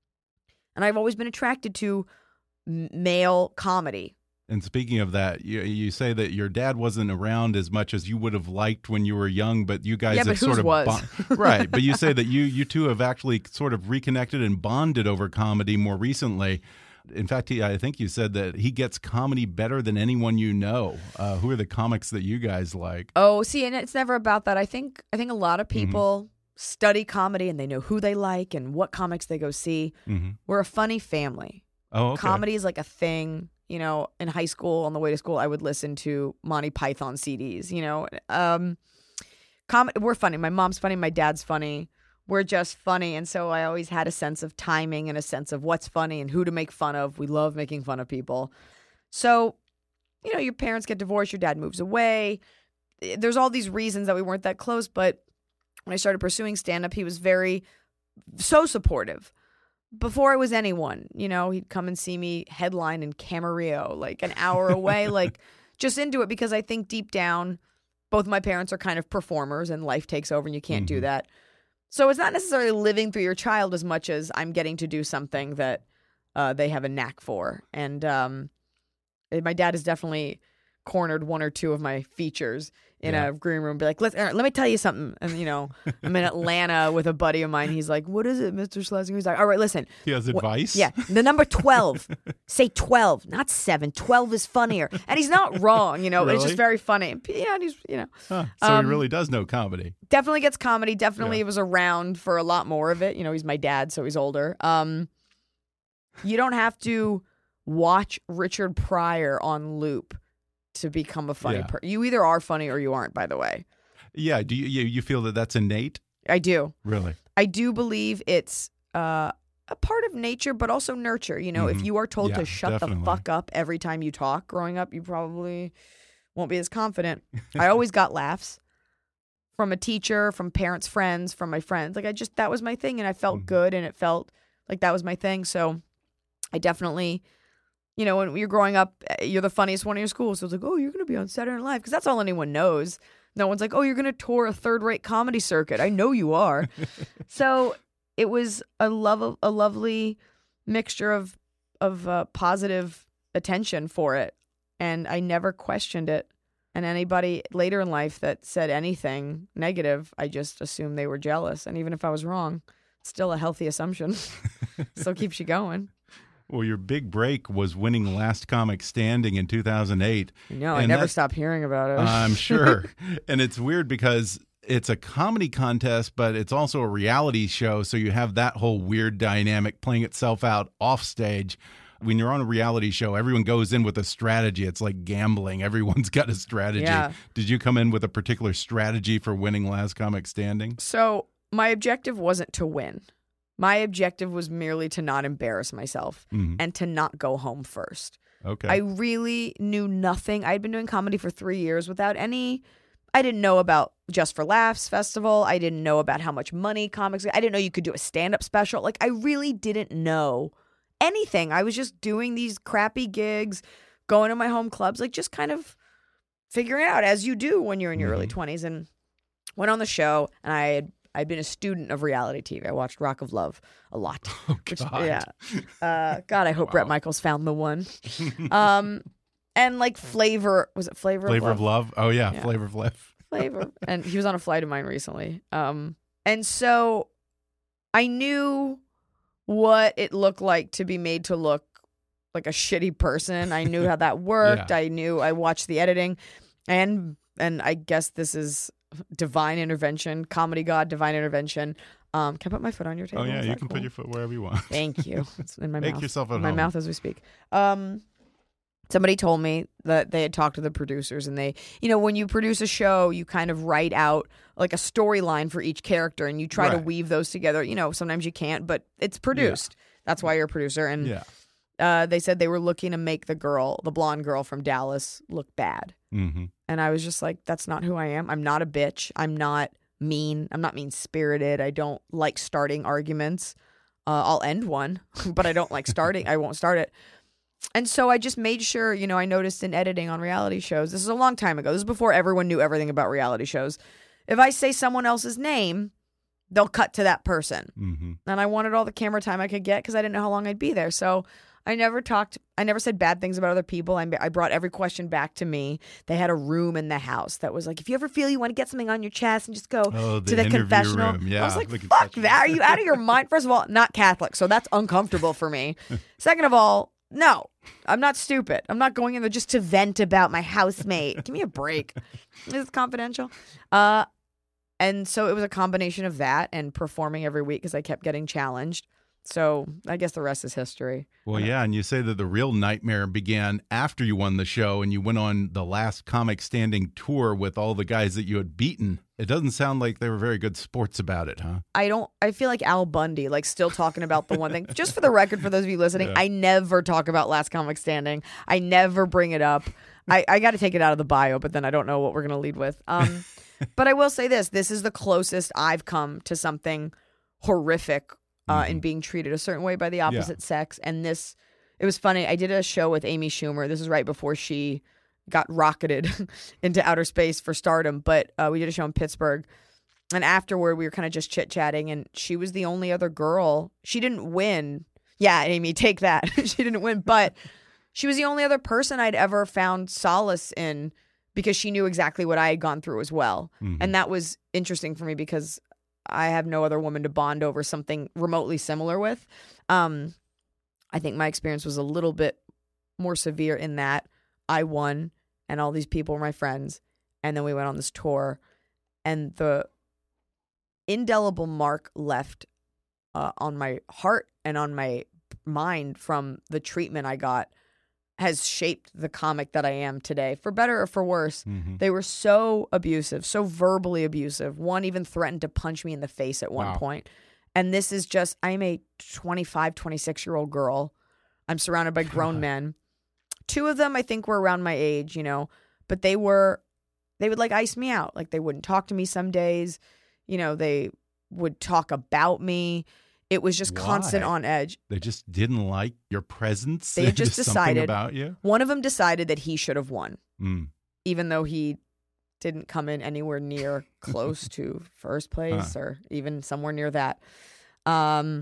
[SPEAKER 6] And I've always been attracted to m- male comedy.
[SPEAKER 4] And speaking of that, you, you say that your dad wasn't around as much as you would have liked when you were young, but you guys
[SPEAKER 6] Yeah,
[SPEAKER 4] have
[SPEAKER 6] but
[SPEAKER 4] sort
[SPEAKER 6] whose
[SPEAKER 4] of
[SPEAKER 6] was?
[SPEAKER 4] bon- right. But you say that you you two have actually sort of reconnected and bonded over comedy more recently. In fact, he, I think you said that he gets comedy better than anyone you know. Uh, who are the comics that you guys like?
[SPEAKER 6] Oh, see, and it's never about that. I think I think a lot of
[SPEAKER 4] Mm-hmm.
[SPEAKER 6] people study comedy, and they know who they like and what comics they go see.
[SPEAKER 4] Mm-hmm.
[SPEAKER 6] We're a funny family.
[SPEAKER 4] Oh, okay.
[SPEAKER 6] Comedy is like a thing. You know, in high school, on the way to school, I would listen to Monty Python C Ds. You know, um, com- we're funny. My mom's funny. My dad's funny. We're just funny. And so I always had a sense of timing and a sense of what's funny and who to make fun of. We love making fun of people. So, you know, your parents get divorced. Your dad moves away. There's all these reasons that we weren't that close. But when I started pursuing stand-up, he was very, so supportive. Before I was anyone, you know, he'd come and see me headline in Camarillo, like an hour away, like just into it, because I think deep down, both my parents are kind of performers, and life takes over and you can't
[SPEAKER 4] Mm-hmm.
[SPEAKER 6] do that. So it's not necessarily living through your child as much as I'm getting to do something that uh, they have a knack for. And um, my dad has definitely cornered one or two of my features in
[SPEAKER 4] Yeah.
[SPEAKER 6] a green room, be like, let, let me tell you something. And, you know, I'm in Atlanta with a buddy of mine. He's like, what is it, Mister Schlesinger? He's like, all right, listen.
[SPEAKER 4] He has
[SPEAKER 6] Wh-
[SPEAKER 4] advice?
[SPEAKER 6] Yeah. The number twelve. Say twelve, not seven. twelve is funnier. And he's not wrong, you know. It's
[SPEAKER 4] Really?
[SPEAKER 6] just very funny. Yeah, and he's, you know.
[SPEAKER 4] Huh. So
[SPEAKER 6] Um,
[SPEAKER 4] he really does know comedy.
[SPEAKER 6] Definitely gets comedy. Definitely
[SPEAKER 4] Yeah.
[SPEAKER 6] was around for a lot more of it. You know, he's my dad, so he's older. Um, you don't have to watch Richard Pryor on loop to become a funny
[SPEAKER 4] Yeah.
[SPEAKER 6] person. You either are funny or you aren't, by the way.
[SPEAKER 4] Yeah. Do you you, you feel that that's innate?
[SPEAKER 6] I do.
[SPEAKER 4] Really?
[SPEAKER 6] I do believe it's uh, a part of nature, but also nurture. You know, if
[SPEAKER 4] Mhm.
[SPEAKER 6] you are told
[SPEAKER 4] Yeah,
[SPEAKER 6] to shut
[SPEAKER 4] definitely.
[SPEAKER 6] the fuck up every time you talk growing up, you probably won't be as confident. I always got laughs from a teacher, from parents, friends, from my friends. Like I just, that was my thing, and I felt
[SPEAKER 4] Mhm.
[SPEAKER 6] good, and it felt like that was my thing. So I definitely, you know, when you're growing up, you're the funniest one in your school. So it's like, oh, you're going to be on Saturday Night Live, because that's all anyone knows. No one's like, oh, you're going to tour a third-rate comedy circuit. I know you are. So it was a love, a lovely mixture of of uh, positive attention for it, and I never questioned it. And anybody later in life that said anything negative, I just assumed they were jealous. And even if I was wrong, still a healthy assumption. still keeps you going.
[SPEAKER 4] Well, your big break was winning Last Comic Standing in two thousand eight.
[SPEAKER 6] No, I never stopped hearing about it.
[SPEAKER 4] I'm sure. And it's weird because it's a comedy contest, but it's also a reality show. So you have that whole weird dynamic playing itself out off stage. When you're on a reality show, everyone goes in with a strategy. It's like gambling. Everyone's got a strategy.
[SPEAKER 6] Yeah.
[SPEAKER 4] Did you come in with a particular strategy for winning Last Comic Standing?
[SPEAKER 6] So my objective wasn't to win. My objective was merely to not embarrass myself
[SPEAKER 4] Mm-hmm.
[SPEAKER 6] and to not go home first.
[SPEAKER 4] Okay.
[SPEAKER 6] I really knew nothing. I had been doing comedy for three years without any. I didn't know about Just for Laughs Festival. I didn't know about how much money comics. I didn't know you could do a stand-up special. Like, I really didn't know anything. I was just doing these crappy gigs, going to my home clubs, like just kind of figuring it out as you do when you're in your
[SPEAKER 4] Mm-hmm.
[SPEAKER 6] early twenties. And went on the show, and I had I'd been a student of reality T V. I watched Rock of Love a lot.
[SPEAKER 4] Oh,
[SPEAKER 6] Which,
[SPEAKER 4] God.
[SPEAKER 6] yeah. Uh, God, I hope
[SPEAKER 4] Wow.
[SPEAKER 6] Bret Michaels found the one. Um, and like Flavor, was it Flavor,
[SPEAKER 4] Flavor
[SPEAKER 6] of
[SPEAKER 4] of
[SPEAKER 6] Love?
[SPEAKER 4] Love? Oh, yeah.
[SPEAKER 6] Yeah.
[SPEAKER 4] Flavor of Love.
[SPEAKER 6] Flavor. And he was on a flight of mine recently. Um, and so I knew what it looked like to be made to look like a shitty person. I knew how that worked.
[SPEAKER 4] Yeah.
[SPEAKER 6] I knew, I watched the editing, and and I guess this is divine intervention, comedy god, divine intervention. Um, can I put my foot on your table?
[SPEAKER 4] Oh, yeah.
[SPEAKER 6] Is
[SPEAKER 4] You
[SPEAKER 6] that
[SPEAKER 4] can
[SPEAKER 6] cool?
[SPEAKER 4] put your foot wherever you want.
[SPEAKER 6] Thank you. It's in my
[SPEAKER 4] Make
[SPEAKER 6] mouth.
[SPEAKER 4] yourself at
[SPEAKER 6] my
[SPEAKER 4] home.
[SPEAKER 6] mouth as we speak. Um, somebody told me that they had talked to the producers, and they, you know, when you produce a show, you kind of write out like a storyline for each character, and you try to
[SPEAKER 4] Right.
[SPEAKER 6] weave those together. You know, sometimes you can't, but it's produced. That's why you're a producer. And
[SPEAKER 4] Yeah.
[SPEAKER 6] uh, they said they were looking to make the girl, the blonde girl from Dallas, look bad.
[SPEAKER 4] Mm-hmm.
[SPEAKER 6] And I was just like, that's not who I am. I'm not a bitch. I'm not mean. I'm not mean spirited. I don't like starting arguments. Uh, I'll end one, but I don't like starting. I won't start it. And so I just made sure, you know, I noticed in editing on reality shows, this is a long time ago. This is before everyone knew everything about reality shows. If I say someone else's name, they'll cut to that person.
[SPEAKER 4] Mm-hmm.
[SPEAKER 6] And I wanted all the camera time I could get because I didn't know how long I'd be there. So I never talked, I never said bad things about other people. I, I brought every question back to me. They had a room in the house that was like, if you ever feel you want to get something on your chest and just go
[SPEAKER 4] Oh, the
[SPEAKER 6] to the
[SPEAKER 4] interview
[SPEAKER 6] confessional.
[SPEAKER 4] room. Yeah,
[SPEAKER 6] I was like,
[SPEAKER 4] the
[SPEAKER 6] fuck
[SPEAKER 4] confessional.
[SPEAKER 6] that. Are you out of your mind? First of all, not Catholic, so that's uncomfortable for me. Second of all, no, I'm not stupid. I'm not going in there just to vent about my housemate. Give me a break. This is confidential. Uh, and so it was a combination of that and performing every week because I kept getting challenged. So I guess the rest is history.
[SPEAKER 4] Well, yeah, and you say that the real nightmare began after you won the show and you went on the Last Comic Standing tour with all the guys that you had beaten. It doesn't sound like they were very good sports about it, huh?
[SPEAKER 6] I don't, I feel like Al Bundy, like still talking about the one thing. Just for the record, for those of you listening,
[SPEAKER 4] Yeah.
[SPEAKER 6] I never talk about Last Comic Standing. I never bring it up. I, I got to take it out of the bio, but then I don't know what we're going to lead with. Um, but I will say this, this is the closest I've come to something horrific uh,
[SPEAKER 4] Mm-hmm.
[SPEAKER 6] in being treated a certain way by the opposite sex. And this, it was funny. I did a show with Amy Schumer. This is right before she got rocketed into outer space for stardom. But uh, we did a show in Pittsburgh. And afterward, we were kind of just chit-chatting. And she was the only other girl. She didn't win. Yeah, Amy, take that. She didn't win. But she was the only other person I'd ever found solace in because she knew exactly what I had gone through as well.
[SPEAKER 4] Mhm.
[SPEAKER 6] And that was interesting for me because I have no other woman to bond over something remotely similar with. Um, I think my experience was a little bit more severe in that I won and all these people were my friends. And then we went on this tour and the indelible mark left uh, on my heart and on my mind from the treatment I got has shaped the comic that I am today, for better or for worse.
[SPEAKER 4] Mm-hmm.
[SPEAKER 6] They were so abusive, so verbally abusive. One even threatened to punch me in the face at one
[SPEAKER 4] Wow.
[SPEAKER 6] point. And this is just, I'm a twenty-five, twenty-six-year-old girl. I'm surrounded by grown men. Two of them, I think, were around my age, you know, but they were, they would like ice me out. Like they wouldn't talk to me some days. You know, they would talk about me. It was just constant
[SPEAKER 4] Why?
[SPEAKER 6] on edge.
[SPEAKER 4] They just didn't like your presence.
[SPEAKER 6] They had just
[SPEAKER 4] something
[SPEAKER 6] decided-
[SPEAKER 4] about you.
[SPEAKER 6] One of them decided that he should have won,
[SPEAKER 4] Mm.
[SPEAKER 6] even though he didn't come in anywhere near close to first place
[SPEAKER 4] Huh.
[SPEAKER 6] or even somewhere near that. Um,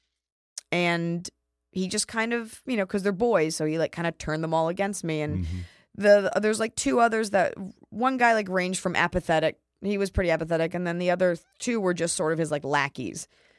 [SPEAKER 6] and he just kind of, you know, because they're boys, so he like kind of turned them all against me. And
[SPEAKER 4] Mhm.
[SPEAKER 6] the there's like two others that one guy like ranged from apathetic. He was pretty apathetic, and then the other two were just sort of his like lackeys.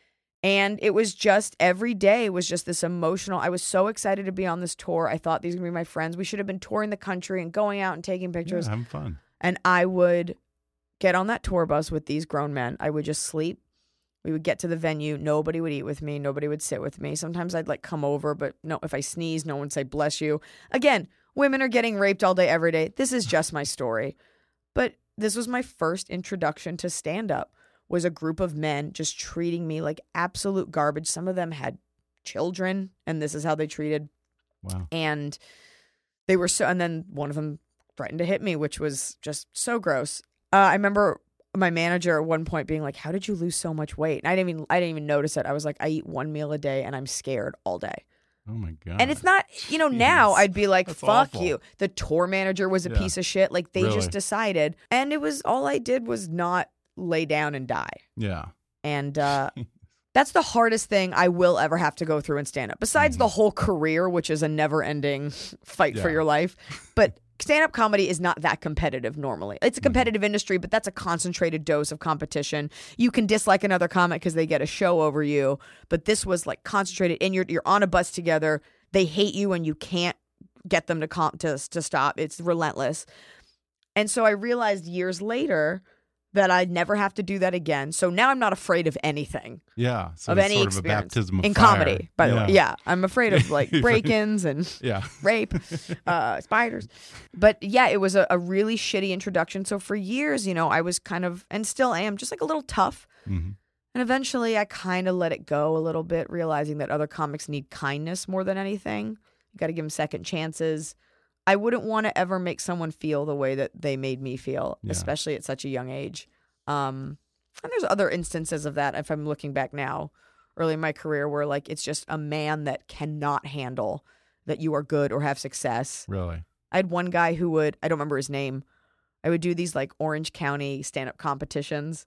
[SPEAKER 6] And it was just every day was just this emotional. I was so excited to be on this tour. I thought these were going to be my friends. We should have been touring the country and going out and taking pictures.
[SPEAKER 4] Yeah, having fun.
[SPEAKER 6] And I would get on that tour bus with these grown men. I would just sleep. We would get to the venue. Nobody would eat with me. Nobody would sit with me. Sometimes I'd like come over, but no, if I sneeze, no one would say, bless you. Again, women are getting raped all day, every day. This is just my story. But this was my first introduction to stand-up, was a group of men just treating me like absolute garbage. Some of them had children, and this is how they treated.
[SPEAKER 4] Wow.
[SPEAKER 6] And they were so, and then one of them threatened to hit me, which was just so gross. Uh, I remember my manager at one point being like, how did you lose so much weight? And I didn't even, I didn't even notice it. I was like, I eat one meal a day and I'm scared all day.
[SPEAKER 4] Oh my God.
[SPEAKER 6] And it's not, you know, now I'd be like,
[SPEAKER 4] That's
[SPEAKER 6] fuck
[SPEAKER 4] awful.
[SPEAKER 6] you. The tour manager was a
[SPEAKER 4] Yeah.
[SPEAKER 6] piece of shit. Like they
[SPEAKER 4] Really?
[SPEAKER 6] just decided. And it was, all I did was not lay down and die.
[SPEAKER 4] Yeah.
[SPEAKER 6] And uh, that's the hardest thing I will ever have to go through in stand-up. Besides the whole career, which is a never-ending fight for
[SPEAKER 4] Yeah.
[SPEAKER 6] your life. But stand-up comedy is not that competitive normally. It's a competitive industry, but that's a concentrated dose of competition. You can dislike another comic because they get a show over you. But this was like concentrated, and you're you're on a bus together. They hate you, and you can't get them to comp to to stop. It's relentless. And so I realized years later that I'd never have to do that again. So now I'm not afraid of anything.
[SPEAKER 4] Yeah. So
[SPEAKER 6] of
[SPEAKER 4] it's
[SPEAKER 6] any
[SPEAKER 4] sort
[SPEAKER 6] experience.
[SPEAKER 4] of a baptism of
[SPEAKER 6] in
[SPEAKER 4] fire.
[SPEAKER 6] comedy, by the
[SPEAKER 4] yeah.
[SPEAKER 6] way. Yeah. I'm afraid of like break-ins and
[SPEAKER 4] Yeah.
[SPEAKER 6] rape, uh, spiders. But yeah, it was a, a really shitty introduction. So for years, you know, I was kind of, and still am, just like a little tough.
[SPEAKER 4] Mm-hmm.
[SPEAKER 6] And eventually I kind of let it go a little bit, realizing that other comics need kindness more than anything. You got to give them second chances. I wouldn't want to ever make someone feel the way that they made me feel,
[SPEAKER 4] Yeah.
[SPEAKER 6] especially at such a young age. Um, and there's other instances of that if I'm looking back now, early in my career, where like it's just a man that cannot handle that you are good or have success.
[SPEAKER 4] Really?
[SPEAKER 6] I had one guy who would, I don't remember his name, I would do these like Orange County stand-up competitions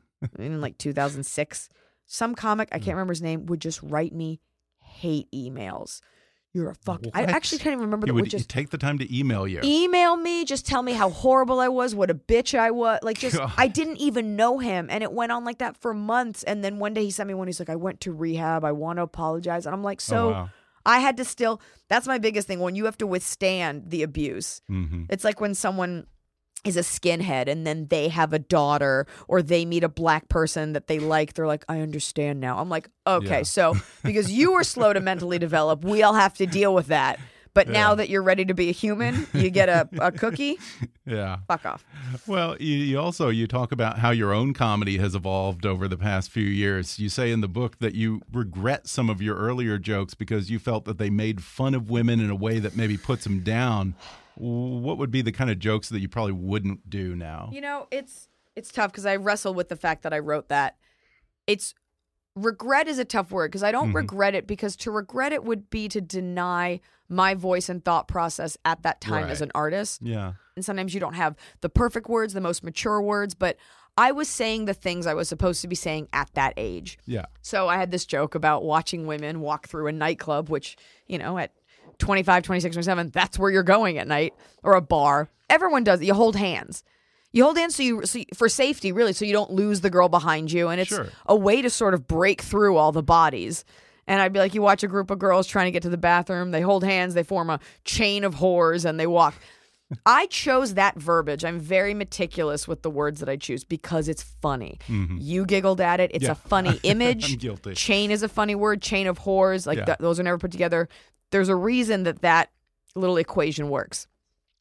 [SPEAKER 6] in like two thousand six. Some comic, I can't remember his name, would just write me hate emails. You're a fuck. I
[SPEAKER 4] What?
[SPEAKER 6] actually can't even remember.
[SPEAKER 4] He
[SPEAKER 6] that
[SPEAKER 4] would
[SPEAKER 6] would just
[SPEAKER 4] take the time to email you.
[SPEAKER 6] email me, just tell me how horrible I was, what a bitch I was. Like, just,
[SPEAKER 4] God.
[SPEAKER 6] I didn't even know him. And it went on like that for months. And then one day he sent me one. He's like, I went to rehab. I want to apologize. And I'm like, so
[SPEAKER 4] Oh, wow.
[SPEAKER 6] I had to still, that's my biggest thing. When you have to withstand the abuse,
[SPEAKER 4] Mm-hmm.
[SPEAKER 6] it's like when someone is a skinhead and then they have a daughter or they meet a black person that they like. They're like, I understand now. I'm like, okay,
[SPEAKER 4] Yeah.
[SPEAKER 6] so because you were slow to mentally develop, we all have to deal with that. But now
[SPEAKER 4] Yeah.
[SPEAKER 6] that you're ready to be a human, you get a, a cookie,
[SPEAKER 4] Yeah.
[SPEAKER 6] fuck off.
[SPEAKER 4] Well, you, you also you talk about how your own comedy has evolved over the past few years. You say in the book that you regret some of your earlier jokes because you felt that they made fun of women in a way that maybe puts them down. What would be the kind of jokes that you probably wouldn't do now?
[SPEAKER 6] You know, it's it's tough because I wrestle with the fact that I wrote that. It's regret is a tough word because I don't
[SPEAKER 4] Mhm.
[SPEAKER 6] regret it, because to regret it would be to deny my voice and thought process at that time
[SPEAKER 4] Right.
[SPEAKER 6] as an artist.
[SPEAKER 4] Yeah.
[SPEAKER 6] And sometimes you don't have the perfect words, the most mature words, but I was saying the things I was supposed to be saying at that age.
[SPEAKER 4] Yeah.
[SPEAKER 6] So I had this joke about watching women walk through a nightclub, which, you know, at twenty-five, twenty-six, twenty-seven, that's where you're going at night, or a bar. Everyone does it. You hold hands. You hold hands so you, so you for safety, really, so you don't lose the girl behind you. And it's
[SPEAKER 4] Sure.
[SPEAKER 6] a way to sort of break through all the bodies. And I'd be like, you watch a group of girls trying to get to the bathroom, they hold hands, they form a chain of whores, and they walk. I chose that verbiage. I'm very meticulous with the words that I choose because it's funny. You giggled at it. It's
[SPEAKER 4] Yeah.
[SPEAKER 6] a funny image.
[SPEAKER 4] I'm guilty.
[SPEAKER 6] Chain is a funny word. Chain of whores. Like
[SPEAKER 4] Yeah.
[SPEAKER 6] th- those are never put together. There's a reason that that little equation works.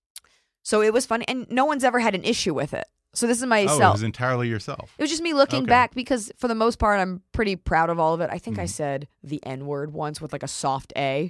[SPEAKER 6] So it was funny. And no one's ever had an issue with it. So this is
[SPEAKER 4] Oh, it
[SPEAKER 6] myself.
[SPEAKER 4] was entirely yourself.
[SPEAKER 6] It was just me looking
[SPEAKER 4] Okay.
[SPEAKER 6] back because for the most part, I'm pretty proud of all of it. I think I
[SPEAKER 4] Mhm.
[SPEAKER 6] said the N word once with like a soft A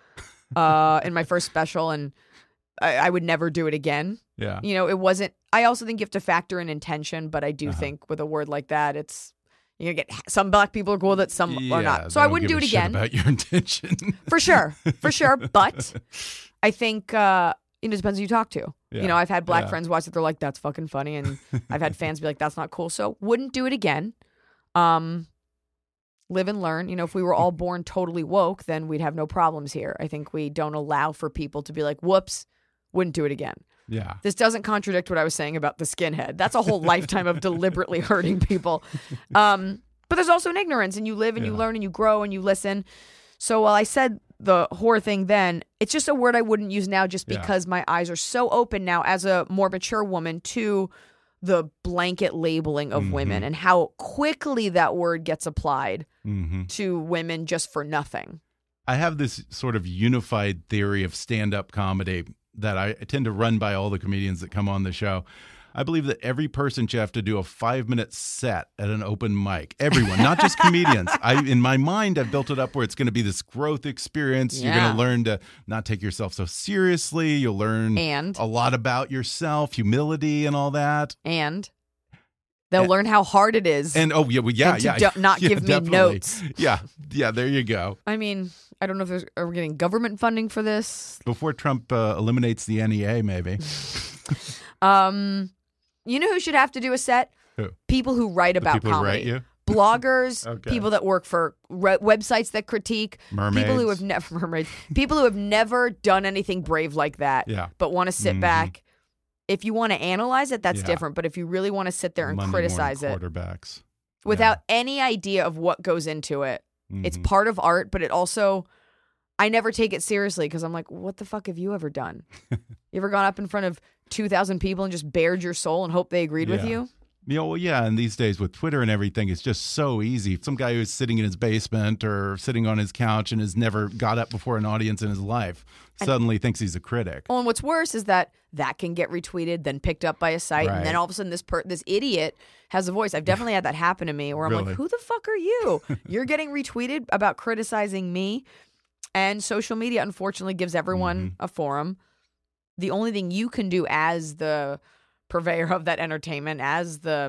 [SPEAKER 6] uh, in my first special, and I, I would never do it again.
[SPEAKER 4] Yeah.
[SPEAKER 6] You know, it wasn't, I also think you have to factor in intention, but I do
[SPEAKER 4] Uh-huh.
[SPEAKER 6] think with a word like that, it's, you're going to get, some black people are cool with it, some
[SPEAKER 4] Yeah,
[SPEAKER 6] are not.
[SPEAKER 4] they
[SPEAKER 6] So I
[SPEAKER 4] don't
[SPEAKER 6] wouldn't
[SPEAKER 4] give
[SPEAKER 6] do
[SPEAKER 4] a
[SPEAKER 6] it
[SPEAKER 4] shit
[SPEAKER 6] again.
[SPEAKER 4] about your intention.
[SPEAKER 6] For sure. For sure. But I think, uh, it depends who you talk to.
[SPEAKER 4] Yeah.
[SPEAKER 6] You know, I've had black
[SPEAKER 4] Yeah.
[SPEAKER 6] friends watch it. They're like, that's fucking funny. And I've had fans be like, that's not cool. So wouldn't do it again. Um, live and learn. You know, if we were all born totally woke, then we'd have no problems here. I think we don't allow for people to be like, whoops, wouldn't do it again.
[SPEAKER 4] Yeah.
[SPEAKER 6] This doesn't contradict what I was saying about the skinhead. That's a whole lifetime of deliberately hurting people. Um, But there's also an ignorance, and you live and
[SPEAKER 4] Yeah.
[SPEAKER 6] you learn and you grow and you listen. So while I said the whore thing then, it's just a word I wouldn't use now just
[SPEAKER 4] Yeah.
[SPEAKER 6] because my eyes are so open now as a more mature woman to the blanket labeling of
[SPEAKER 4] Mhm.
[SPEAKER 6] women and how quickly that word gets applied
[SPEAKER 4] hmm
[SPEAKER 6] to women just for nothing.
[SPEAKER 4] I have this sort of unified theory of stand-up comedy that I tend to run by all the comedians that come on the show. I believe that every person should have to do a five-minute set at an open mic. Everyone, not just comedians. I, in my mind, I've built it up where it's going to be this growth experience. You're
[SPEAKER 6] Yeah.
[SPEAKER 4] going to learn to not take yourself so seriously. You'll learn
[SPEAKER 6] And
[SPEAKER 4] a lot about yourself, humility, and all that.
[SPEAKER 6] and they'll
[SPEAKER 4] And-
[SPEAKER 6] learn how hard it is.
[SPEAKER 4] And oh yeah, well, yeah,
[SPEAKER 6] and to
[SPEAKER 4] yeah,
[SPEAKER 6] do- not
[SPEAKER 4] yeah,
[SPEAKER 6] give me
[SPEAKER 4] definitely.
[SPEAKER 6] notes.
[SPEAKER 4] Yeah, yeah. There you go.
[SPEAKER 6] I mean, I don't know if there's are we getting government funding for this.
[SPEAKER 4] Before Trump uh, eliminates the N E A, maybe.
[SPEAKER 6] Um, you know who should have to do a set?
[SPEAKER 4] Who?
[SPEAKER 6] People who write
[SPEAKER 4] The
[SPEAKER 6] about
[SPEAKER 4] people who
[SPEAKER 6] comedy.
[SPEAKER 4] write you?
[SPEAKER 6] Bloggers,
[SPEAKER 4] Okay.
[SPEAKER 6] people that work for re- websites that critique,
[SPEAKER 4] Mermaids.
[SPEAKER 6] people who have never mermaids, people who have never done anything brave like that,
[SPEAKER 4] Yeah.
[SPEAKER 6] but want to sit
[SPEAKER 4] Mhm.
[SPEAKER 6] back. If you want to analyze it, that's
[SPEAKER 4] Yeah.
[SPEAKER 6] different. But if you really want to sit there and
[SPEAKER 4] Monday
[SPEAKER 6] criticize it
[SPEAKER 4] morning quarterbacks.
[SPEAKER 6] without any idea of what goes into it, it's
[SPEAKER 4] Mhm.
[SPEAKER 6] part of art, but it also, I never take it seriously because I'm like, what the fuck have you ever done? You ever gone up in front of two thousand people and just bared your soul and hope they agreed with
[SPEAKER 4] Yeah.
[SPEAKER 6] you?
[SPEAKER 4] Yeah, well, yeah, and these days with Twitter and everything, it's just so easy. Some guy who's sitting in his basement or sitting on his couch and has never got up before an audience in his life suddenly thinks he's a critic.
[SPEAKER 6] Well, and what's worse is that that can get retweeted, then picked up by a site, and then
[SPEAKER 4] Right.
[SPEAKER 6] all of a sudden this per- this idiot has a voice. I've definitely had that happen to me where I'm
[SPEAKER 4] Really?
[SPEAKER 6] like, who the fuck are you? You're getting retweeted about criticizing me. And social media, unfortunately, gives everyone
[SPEAKER 4] Mm-hmm.
[SPEAKER 6] a forum. The only thing you can do as the purveyor of that entertainment, as the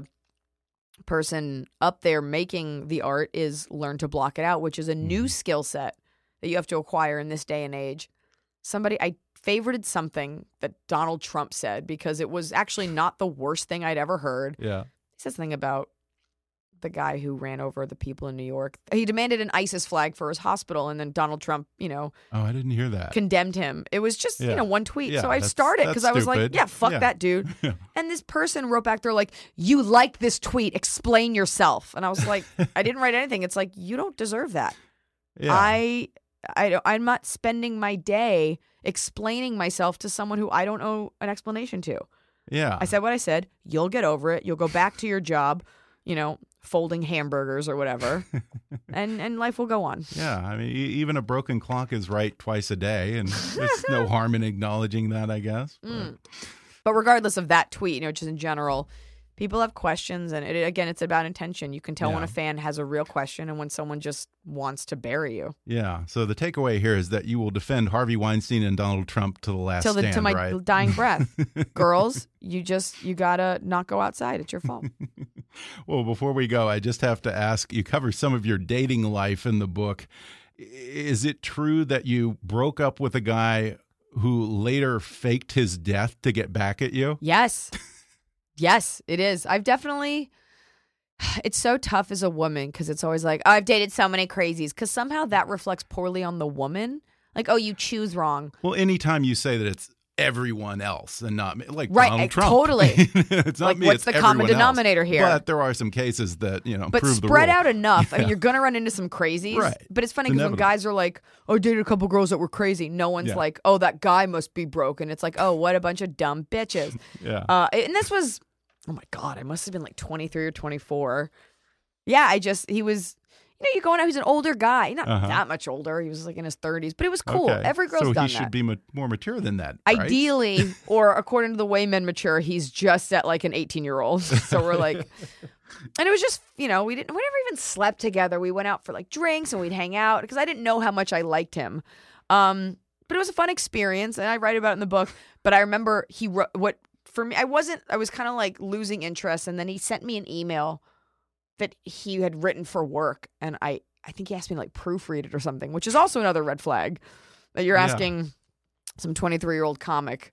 [SPEAKER 6] person up there making the art, is learn to block it out, which is a new
[SPEAKER 4] Mm-hmm.
[SPEAKER 6] skill set that you have to acquire in this day and age. Somebody, I favorited something that Donald Trump said because it was actually not the worst thing I'd ever heard.
[SPEAKER 4] Yeah.
[SPEAKER 6] He said something about the guy who ran over the people in New York. He demanded an ISIS flag for his hospital, and then Donald Trump, you know,
[SPEAKER 4] Oh, I didn't hear that.
[SPEAKER 6] condemned him. It was just, you
[SPEAKER 4] Yeah.
[SPEAKER 6] know, one tweet.
[SPEAKER 4] Yeah,
[SPEAKER 6] so I
[SPEAKER 4] that's-
[SPEAKER 6] started
[SPEAKER 4] that's
[SPEAKER 6] because I was like,
[SPEAKER 4] stupid.
[SPEAKER 6] yeah, fuck
[SPEAKER 4] Yeah.
[SPEAKER 6] that dude.
[SPEAKER 4] Yeah.
[SPEAKER 6] And this person wrote back, they're like, you like this tweet, explain yourself. And I was like, I didn't write anything. It's like, you don't deserve that.
[SPEAKER 4] Yeah.
[SPEAKER 6] I, I, don't- I'm not spending my day explaining myself to someone who I don't know an explanation to.
[SPEAKER 4] yeah.
[SPEAKER 6] I said what I said. You'll get over it. You'll go back to your job, you know, folding hamburgers or whatever, and and life will go on.
[SPEAKER 4] Yeah, I mean, e- even a broken clock is right twice a day, and there's no harm in acknowledging that, I guess. But-
[SPEAKER 6] Mm. But regardless of that tweet, you know, just in general, people have questions, and it, again, it's about intention. You can tell when
[SPEAKER 4] Yeah.
[SPEAKER 6] a fan has a real question and when someone just wants to bury you.
[SPEAKER 4] Yeah. So the takeaway here is that you will defend Harvey Weinstein and Donald Trump to the last
[SPEAKER 6] Till the,
[SPEAKER 4] stand,
[SPEAKER 6] to my
[SPEAKER 4] right?
[SPEAKER 6] dying breath. Girls, you just you gotta not go outside. It's your fault.
[SPEAKER 4] Well, before we go, I just have to ask, you cover some of your dating life in the book. I- Is it true that you broke up with a guy who later faked his death to get back at you?
[SPEAKER 6] Yes. Yes, it is. I've definitely, it's so tough as a woman because it's always like, oh, I've dated so many crazies because somehow that reflects poorly on the woman. Like, oh, you choose wrong.
[SPEAKER 4] Well, anytime you say that it's everyone else and not me, like
[SPEAKER 6] Right,
[SPEAKER 4] Donald
[SPEAKER 6] I-
[SPEAKER 4] Trump.
[SPEAKER 6] totally.
[SPEAKER 4] It's not
[SPEAKER 6] Like,
[SPEAKER 4] me,
[SPEAKER 6] what's
[SPEAKER 4] it's
[SPEAKER 6] the common
[SPEAKER 4] everyone else.
[SPEAKER 6] denominator here?
[SPEAKER 4] But there are some cases that, you know,
[SPEAKER 6] But
[SPEAKER 4] prove the
[SPEAKER 6] spread
[SPEAKER 4] rule.
[SPEAKER 6] out enough. I mean, you're going to run into some crazies.
[SPEAKER 4] Right.
[SPEAKER 6] But it's funny
[SPEAKER 4] It's
[SPEAKER 6] because when
[SPEAKER 4] inevitable.
[SPEAKER 6] guys are like, oh, I dated a couple girls that were crazy, no one's
[SPEAKER 4] Yeah.
[SPEAKER 6] like, oh, that guy must be broken. It's like, oh, what a bunch of dumb bitches.
[SPEAKER 4] Yeah.
[SPEAKER 6] Uh, and this was, oh my God, I must have been like twenty-three or twenty-four. Yeah, I just, he was, you know, you're going out, he's an older guy. Not
[SPEAKER 4] Uh-huh.
[SPEAKER 6] that much older. He was like in his thirties, but it was cool.
[SPEAKER 4] Okay.
[SPEAKER 6] Every girl's
[SPEAKER 4] so
[SPEAKER 6] done
[SPEAKER 4] he
[SPEAKER 6] that.
[SPEAKER 4] should be ma more mature than that, right?
[SPEAKER 6] Ideally, or according to the way men mature, he's just at like an eighteen year old. So we're like, and it was just, you know, we didn't, we never even slept together. We went out for like drinks and we'd hang out because I didn't know how much I liked him. Um, but it was a fun experience, and I write about it in the book. But I remember he wrote what for me. I wasn't. I was kind of like losing interest, and then he sent me an email that he had written for work, and I. I think he asked me to like proofread it or something, which is also another red flag that you're
[SPEAKER 4] Yeah.
[SPEAKER 6] asking some twenty-three year old comic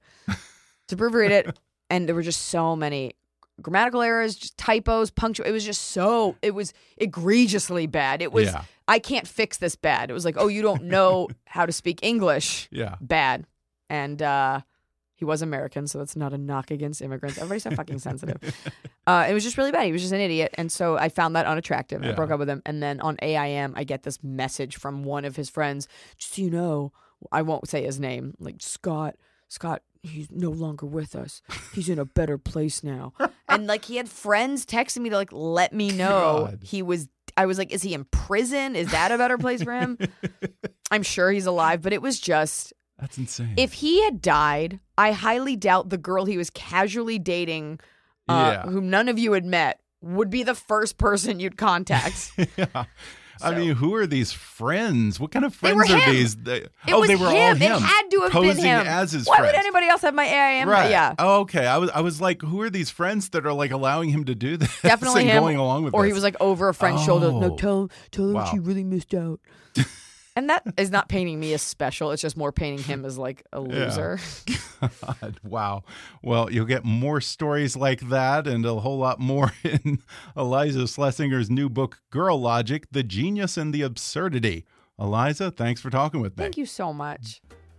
[SPEAKER 6] to proofread it. And there were just so many grammatical errors, just typos, punctuation. It was just so, it was egregiously bad. It was,
[SPEAKER 4] Yeah.
[SPEAKER 6] I can't fix this bad. It was like, oh, you don't know how to speak English.
[SPEAKER 4] Yeah.
[SPEAKER 6] Bad. And uh, he He was American, so that's not a knock against immigrants. Everybody's so fucking sensitive. Uh, it was just really bad. He was just an idiot. And so I found that unattractive.
[SPEAKER 4] Yeah.
[SPEAKER 6] I broke up with him. And then on A I M, I get this message from one of his friends. Just so you know, I won't say his name. Like, Scott, Scott, he's no longer with us. He's in a better place now. And like he had friends texting me to like let me know
[SPEAKER 4] God.
[SPEAKER 6] he was. I was like, is he in prison? Is that a better place for him? I'm sure he's alive, but it was just.
[SPEAKER 4] That's insane.
[SPEAKER 6] If he had died, I highly doubt the girl he was casually dating, uh,
[SPEAKER 4] Yeah.
[SPEAKER 6] whom none of you had met, would be the first person you'd contact.
[SPEAKER 4] yeah. I
[SPEAKER 6] So-
[SPEAKER 4] mean, who are these friends? What kind of
[SPEAKER 6] They
[SPEAKER 4] friends
[SPEAKER 6] were
[SPEAKER 4] are
[SPEAKER 6] him.
[SPEAKER 4] these? They,
[SPEAKER 6] It
[SPEAKER 4] oh,
[SPEAKER 6] was
[SPEAKER 4] they were
[SPEAKER 6] him.
[SPEAKER 4] all him.
[SPEAKER 6] It had to have
[SPEAKER 4] posing
[SPEAKER 6] been him.
[SPEAKER 4] as his
[SPEAKER 6] Why
[SPEAKER 4] friends.
[SPEAKER 6] would anybody else have my A I M?
[SPEAKER 4] Right.
[SPEAKER 6] Yeah.
[SPEAKER 4] Oh, okay. I was I was like, who are these friends that are like allowing him to do this?
[SPEAKER 6] Definitely
[SPEAKER 4] and
[SPEAKER 6] him.
[SPEAKER 4] going along with
[SPEAKER 6] or
[SPEAKER 4] this?
[SPEAKER 6] he was like over a friend's shoulder. No,
[SPEAKER 4] Oh.
[SPEAKER 6] tell, tell her
[SPEAKER 4] Wow.
[SPEAKER 6] she really missed out. And that is not painting me as special. It's just more painting him as like a loser.
[SPEAKER 4] God, wow. Well, you'll get more stories like that and a whole lot more in Iliza Schlesinger's new book, Girl Logic, The Genius and the Absurdity. Iliza, thanks for talking with me.
[SPEAKER 6] Thank you so much.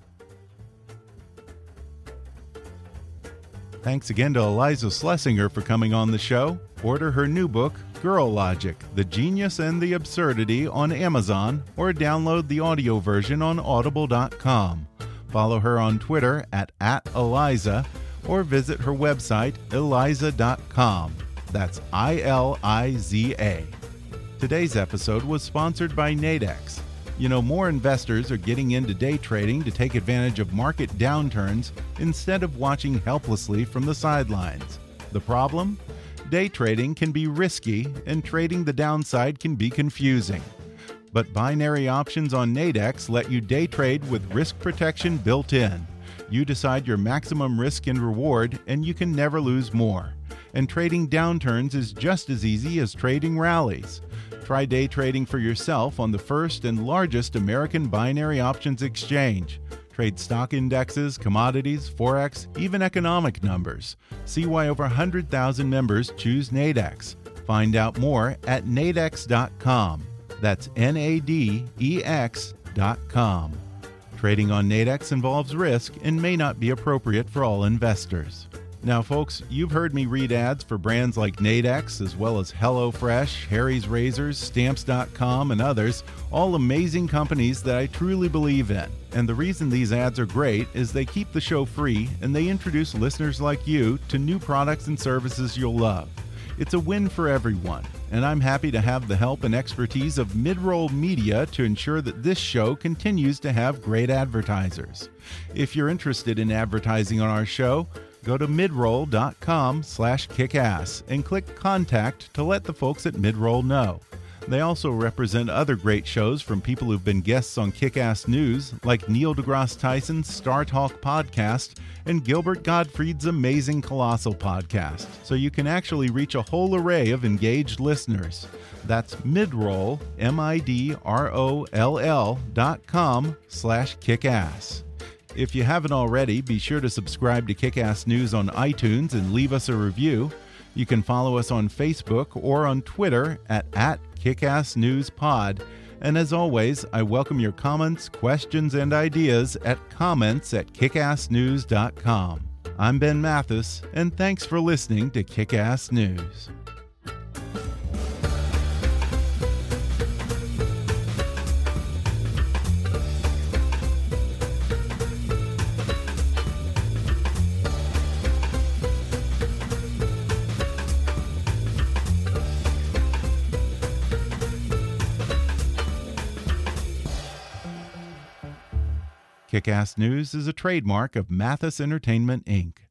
[SPEAKER 4] Thanks again to Iliza Schlesinger for coming on the show. Order her new book, Girl Logic, The Genius and the Absurdity, on Amazon, or download the audio version on audible dot com. Follow her on Twitter at, at Iliza, or visit her website, iliza dot com. That's I L I Z A. Today's episode was sponsored by Nadex. You know, more investors are getting into day trading to take advantage of market downturns instead of watching helplessly from the sidelines. The problem? Day trading can be risky, and trading the downside can be confusing. But binary options on Nadex let you day trade with risk protection built in. You decide your maximum risk and reward, and you can never lose more. And trading downturns is just as easy as trading rallies. Try day trading for yourself on the first and largest American binary options exchange. Trade stock indexes, commodities, forex, even economic numbers. See why over one hundred thousand members choose Nadex. Find out more at nadex dot com. That's N A D E X dot com. Trading on Nadex involves risk and may not be appropriate for all investors. Now, folks, you've heard me read ads for brands like Nadex, as well as HelloFresh, Harry's Razors, Stamps dot com, and others, all amazing companies that I truly believe in. And the reason these ads are great is they keep the show free, and they introduce listeners like you to new products and services you'll love. It's a win for everyone, and I'm happy to have the help and expertise of Midroll Media to ensure that this show continues to have great advertisers. If you're interested in advertising on our show, go to midroll dot com slash kickass and click Contact to let the folks at Midroll know. They also represent other great shows from people who've been guests on Kick-Ass News, like Neil deGrasse Tyson's Star Talk podcast and Gilbert Gottfried's Amazing Colossal podcast, so you can actually reach a whole array of engaged listeners. That's Midroll, M I D R O L L dot com slash kickass. If you haven't already, be sure to subscribe to Kick-Ass News on iTunes and leave us a review. You can follow us on Facebook or on Twitter at, at KickassNewsPod. And as always, I welcome your comments, questions, and ideas at comments at kickass news dot com. I'm Ben Mathis, and thanks for listening to Kick-Ass News. Kick-Ass News is a trademark of Mathis Entertainment, Incorporated